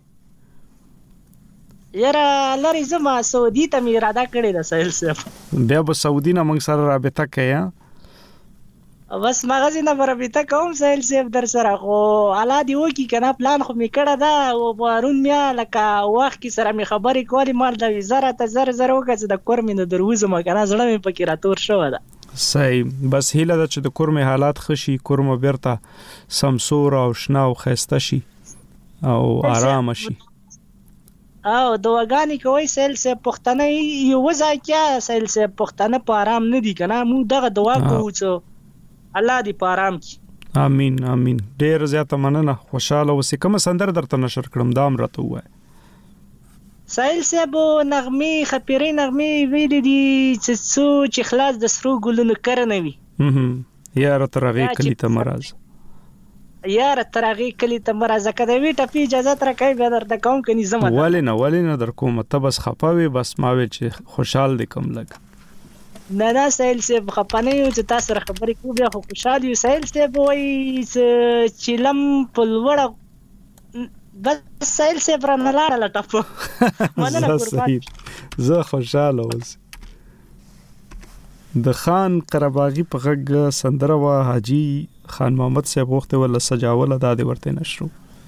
یاره لري زما سعودي ته مې اراده کړې ده سهیل صاحب. بیا به سعودي نه موږ سره رابطه کوي. بس مغازي نه رابطه کوم سهیل صاحب در سره خو الا دی وکی کنه پلان خو مې کړه دا او بارون میا لکه وخت کې سره مې خبرې کولې مال د وزاره ته زر زر وکړه د کور مې نه دروازه ما کنه زړه مې پکې راتور شو ده. صحیح. بس هیله ده چې د کور مې حالات خشي کور مې بیرته سمسور او شنا او خسته شي او آرام شي. او دواګانی کوي سهیل صاحب پښتنه یو ځای کې سهیل صاحب پښتنه په آرام نه دي کنه. مو دغه دعا کوو چې الله دې په آرام کې. امين امين. ډیر زیاته مننه. خوشاله اوسې. کوم سندر درته نشر کړم دا هم راته وای. سهیل صاحب نغمه خپيري نغمه ویل دي چې څو چې خلاص د سرو ګلونو کرنه وي. هم یار ترغه کلی ته مرز. یار ترغه کلی ته مرز کده وی ټپی اجازه تر کوي به درته کوم کني زما. ولې نه ولې نه در کوم ته بس خپاوي بس ما وی چې خوشحال دي کم لګ. نه نه سهیل صاحب خپانه یو چې تاسو سره خبرې کوو بیا خو خوشاله یو. سهیل صاحب وایي چې لم په لوړه بس سهیل صاحب را نه لاړه لټاپو مننه قربان. زه خوشاله اوس. د خان قرباغي په غږ سندره وا حاجی خان محمد صاحب وخت ولا سجاوله د دې ورته نشرو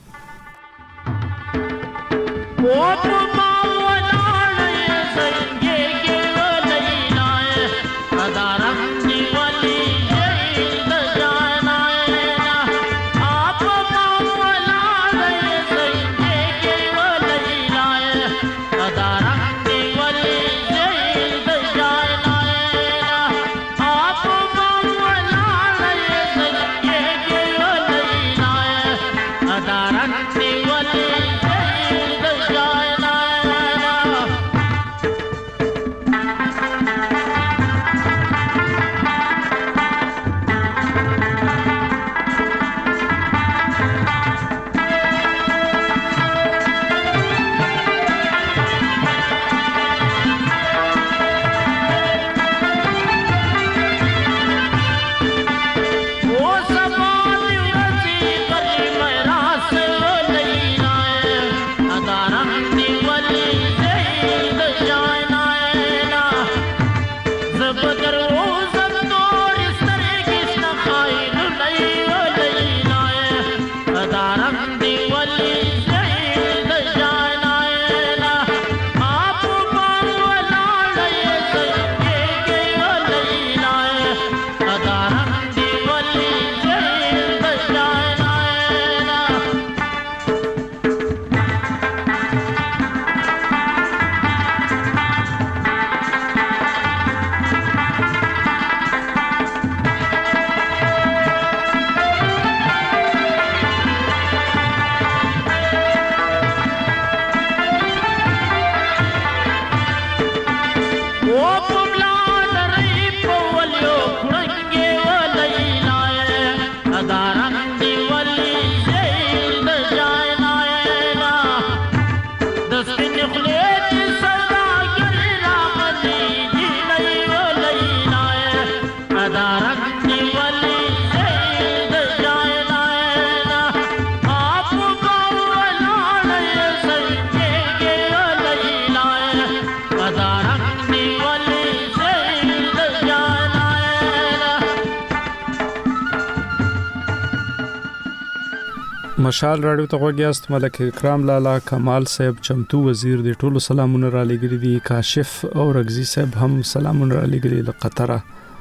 مشال رادیو ته غوږیاست. ملک اکرام لالا کمال صاحب چمتو وزیر دی ټولو سلامونه را لګري دي. کاشف او رغزی صاحب هم سلامونه را لګري له قطره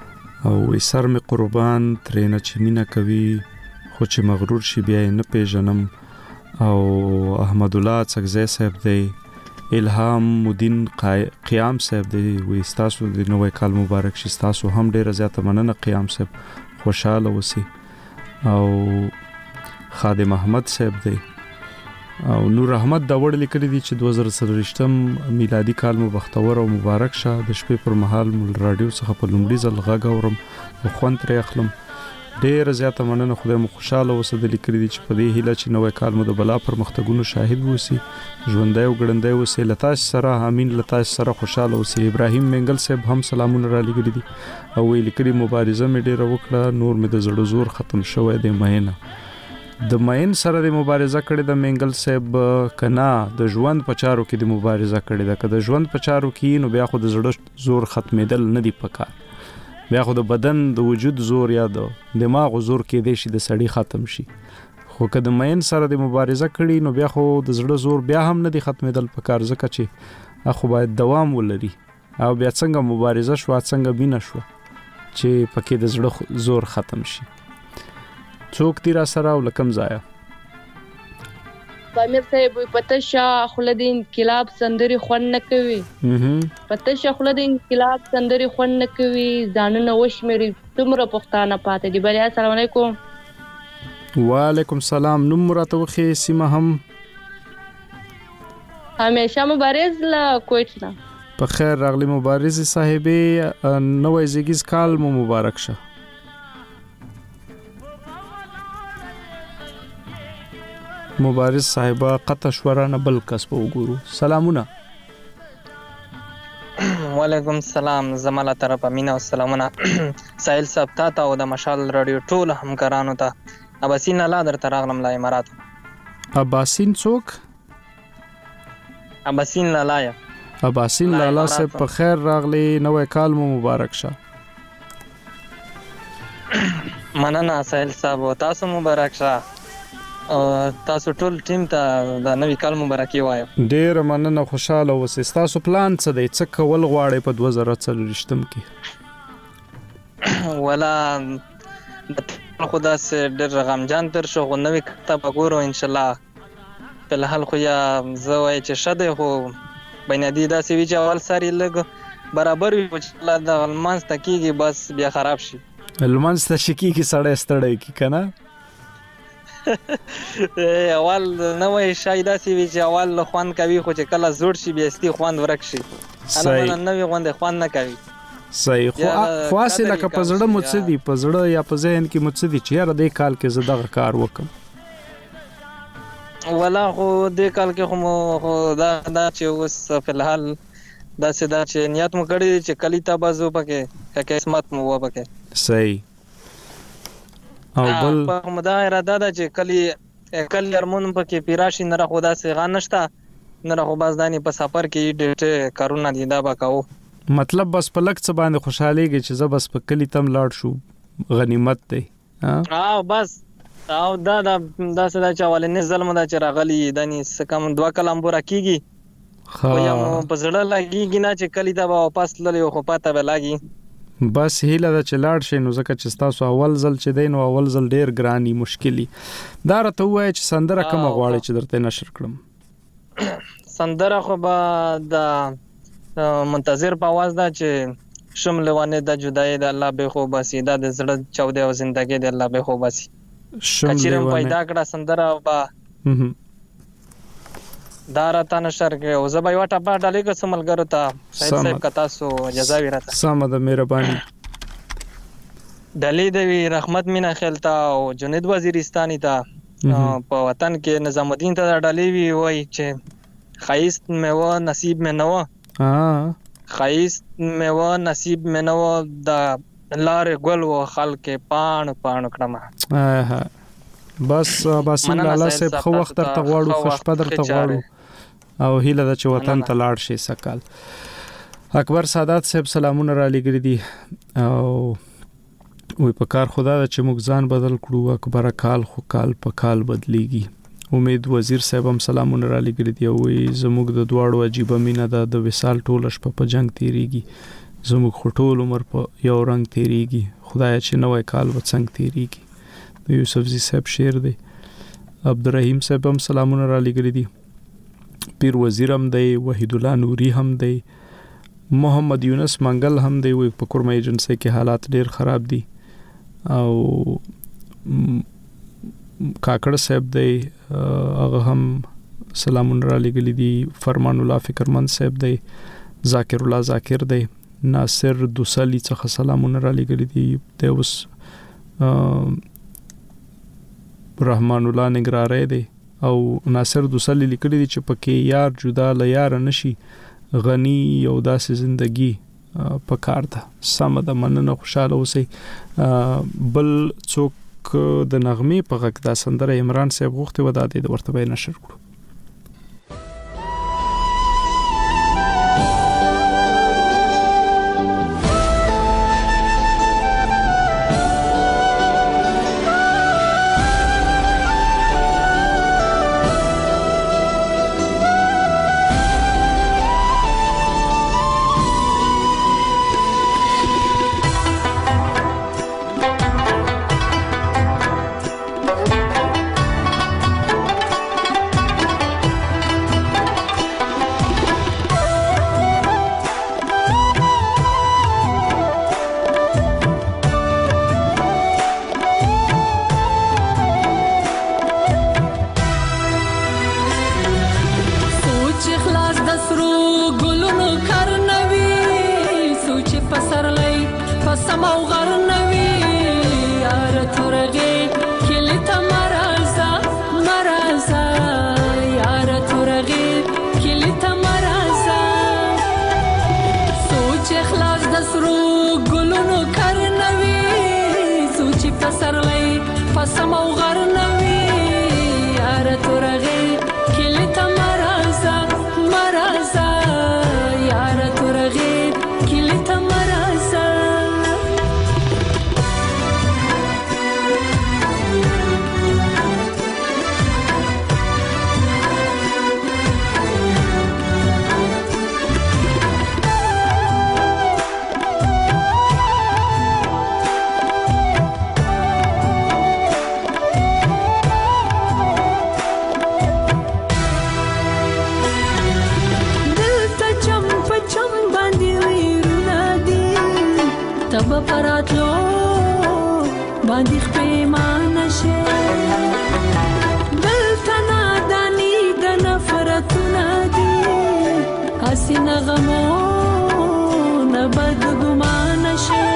او سر می قربان ترنه چمینه کوي خو چې مغرور شي بیا نه پیژنم. او احمد الله څکزی صاحب دی. الهام مدین قیام صاحب دی وي تاسو د نوې کال مبارک شي. تاسو هم ډیر زیاته مننه قیام صاحب خوشاله وسی. او خادم احمد صاحب دی او نور احمد دا وړ لیکلي دي چې دوه زره څلوېښتم میلادي کال مو بختور او مبارک شه. د شپې پر مهال مول رادیو څخه په لومړي ځل غږ اورم او خوند ترې اخلم. ډېر زیاته مننه. خدای مو خوشاله اوسه. د لیکلي دي چې په دې هیله چې نوې کال مو د بلا پرمختګونو شاهد ووسی ژوندی او ګړندی اوسئ. له تاسو سره امین له تاسو سره خوشاله اوسئ. ابراهیم منګل صاحب هم سلامونه را لګلي دي او وی لیکلي مبارزه مې ډېره وکړه نور مې د زړه زور ختم شوی دی. مینه د مین سره د مبارزه کړې د منګل صاحب کنا د ژوند په چارو کې د مبارزه کړې ده. که د ژوند په چارو کې نو بیا خو د زړه زور ختمېدل نه دی پکار. بیا خو د بدن د وجود زور یا د دماغ زور کې دی شي د سړی ختم شي. خو که د مین سره د مبارزه کړي نو بیا خو د زړه زور بیا هم نه دی ختمېدل پکار. ځکه چې اخو باید دوام ولري. او بیا څنګه مبارزه شو څنګه بینه شو چې پکې د زړه زور ختم شي. څوک تیر سره او لکم ځای پامیر صاحب پتشا خلد انقلاب سندري خون نه کوي. پتشا خلد انقلاب سندري خون نه کوي. ځانونه وشمري تمره پښتانه پاتې دي. بل السلام علیکم. وعلیکم السلام. نوم مراد وخی سیمه هم همیشه مبارز لا کوټ نه په خیر راغلی. مبارز صاحبې نوې زیږیز کال مو مبارک شه. مبارز صاحبہ قطع شورانه بل کس په وګورو. سلامونه. وعلیکم السلام. زماله طرف امینه والسلامونه سائل صاحب ته او د مشال رادیو ټول همکارانو ته. اباسین الله در تراغلم لا امارات. اباسین څوک؟ اباسین لالا. اباسین لالا صاحب په خیر راغلی. نوې کال مو مبارک شه. مننه سهیل صاحب، تاسو مبارک شه او تاسو ټول ټیم ته د نوي کال مبارکي وایم. ډیر مننه، خوشاله اوسئ. تاسو پلان څه دی؟ څه کول غواړئ په دوه زره څلوېښتم کې؟ ولا خدا سه ډېر غمجن تر شو، خو نوي کتاب وګورو ان شاء الله. په الحال خو یا زه وای چې شته، خو بنیادی دا سی وی چې اول سری لګ برابر وي چې الله د المانس تکیږي بس بیا خراب شي. المانس ته شکی کی سړی ستړی کی کنه. اول نو شای دا سی وی چې اول خوان کوي، خو چې کله زوړ شي بیا استی خوان ورک شي. انا نوې غوند خوان نه کوي. صحیح. خو خاصه لکه په زړه مو څه دی، په زړه یا په ذهن کې مو څه دی چې یاره دې کال کې زه دغه کار وکم؟ ولا خو دې کال کې خو خو دا دا چې اوس په الحال دا څه دا چې نیت مو کړی چې کلی ته بازو پکې که قسمت مو و پکې. صحیح. او بل په مدا اراده ده چې کلی کلی ارمون پکې پیراشي نه راخو دا څه غان نشته نه راخو باز دانی په سفر کې ډېر کارونه دي دا وکاو. مطلب بس په لک څه باندې خوشاليږي چې زه بس په کلی تم لاړ شو، غنیمت دی. ها او بس او دا دا دا څه دا چې ولنه ظلم دا چې راغلی دانی سکم دوه کلم بورا کیږي. خو یا په زړه لګیږي نه چې کلی دا واپس للی خو پاته به لاګي. بس هیله دا چې لاړ شي نو ځکه چې تاسو اول ځل چې دین او اول ځل ډیر ګرانی مشکلی. دا راته وای چې سندره کوم غواړي چې درته نشر کړم؟ سندره خو به د منتظر په आवाज دا چې شمل وانه د جدای د الله به خو باسي، دا د زړه چودې او زندګي د الله به خو باسي. کچیرم پیدا کړه سندره با دا راته نشر کې او زه به یو ټاپا ډالې که سملګرو ته صاحب صاحب کتا سو جزاوی راته سم د مهرباني ډالې دی رحمت مینا خیلتا او جنید وزیرستاني ته په وطن کې نظام الدین ته ډالې وی وای چې خایست مې و نصیب مې نه و. ها خایست مې و نصیب مې نه و د لارې ګل و خلک پان پان کړم. ها بس بس الله سه خو وخت تر غواړو خوشپه در ته غواړو او هیله د چې وطن ته لاړ شي سکال. اکبر سادات صاحب سلامونه را لګری دي او وی په کار خدا د چې موږ ځان بدل کړو. اکبر کال خو کال په کال بدلیږي. امید وزیر صاحب هم سلامونه را لګری دي او زموږ د دواړو عجیب مینه ده د وصال ټول شپه په جنگ تیریږي، زموږ خټول عمر په یو رنگ تیریږي، خدای چې نوې کال و څنګه تیریږي. د یوسف زی صاحب شعر دی. عبدالرحیم صاحب هم سلامونه را لګری دي. پیر وزیر هم دی، وحید الله نوري هم دی، محمد یونس منګل هم دی. وی په کورمه ایجنسی کې حالات ډیر خراب دي او کاکړ صاحب دی هغه هم سلامونه را لګلی دي. فرمان الله فکرمند صاحب دی، ذاکر الله ذاکر دی، ناصر دوسلی څخه سلامونه را لګلی دي. د اوس رحمان الله نگراره دی او ناصر دوسلی لیکلی دي چې پکې یار جدا ل یار نشي غنی یو داسې زندگی په کار ده. سم د مننه، خوشاله اوسئ. بل څوک د نغمې په غږ دا سندره عمران صاحب غوښتي و دا د ورته به نشر کړو. به پراتلو باندې خپېمانه شي دلته ناداني د نفرتونه دي هسې نغمونه بدګمانه شي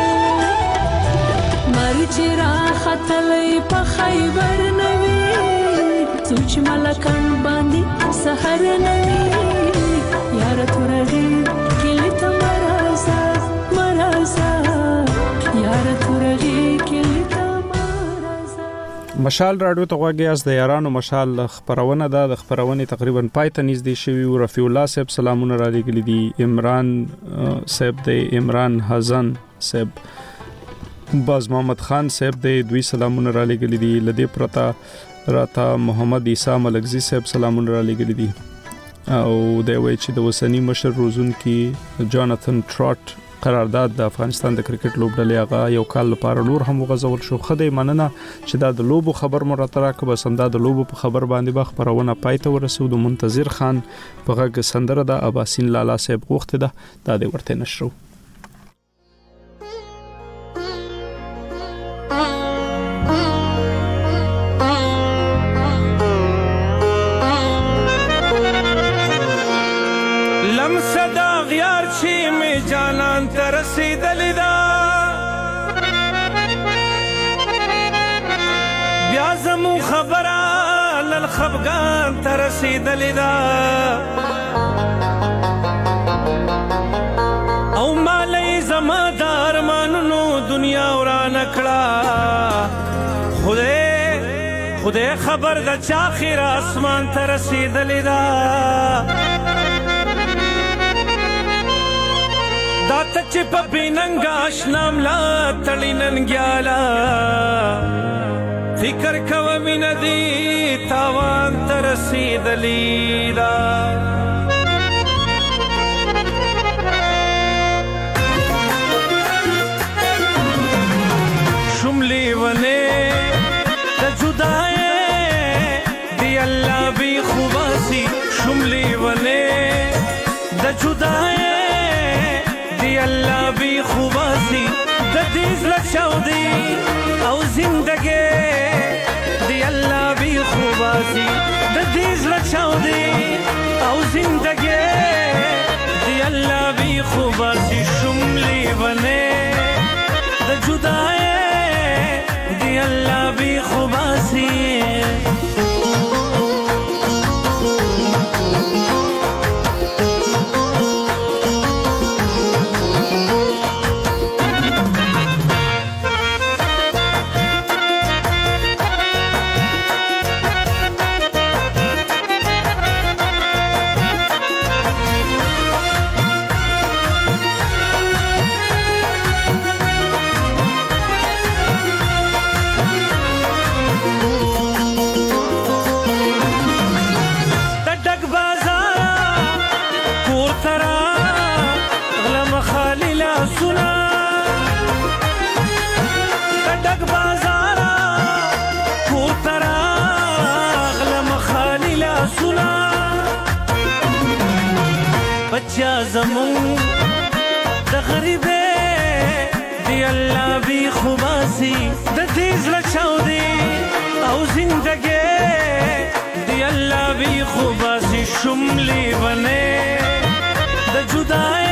مرچ راختلی په خیبر نوي سوچ ملکان باندې سحر نوي یاره تورغي کلی ته مرازا مرازا یاره تورغي کلی ته مرازا. مشال رادیو ته غوږی از د یارانو مشال خبرونه ده د خبرونه تقریبا پای ته نږدې شوی او رفیع الله صاحب سلامونه را لګلی دي عمران صاحب د عمران حسن صاحب باز محمد خان صاحب د دوی سلامونه را لګلی دي لدی پرتا راته محمد عیسی ملکزی صاحب سلامونه را لګلی دي او د وی چې د وسنی مشر روزون کې جاناتن ټراټ قرارداد د افغانستان د کرکټ لوبډلې هغه یو کال لپاره نور هم وغځول شو خدای مننه چې دا د لوبو خبر مرتره ک بس هم دا د لوبو په خبر باندې به خبرونه پاتې ورسو د منتظر خان په غږ سندره د اباسین لالا صاحب غوښته ده دا د ورته نشرو جانان ترسیدلی دا بیا زمو خبره لل خفغان ترسیدلی دا او مالی زما دار مانونو دنیا وران کړه خدای خدای خبر د چا خیر اسمان ترسیدلی دا دا تچ په بیننګ آشنام لا تړینن ګیالا فکر کوم مين دي تاوان ترسیدلی دا شملی ونه د جدای دی الله بی خوباسی شملی ونه د جدای الله بی خوباسی د دې لچاودي او زندګي دی الله بی خوباسی د دې لچاودي او زندګي دی الله بی خوباسی شملی ونه د جدای دی الله بی خوباسی بچا زمون د غریبه دی الله بی خوباسی د دې لچاودي او زندګي دی الله بی خوباسی شملی بنه د جدای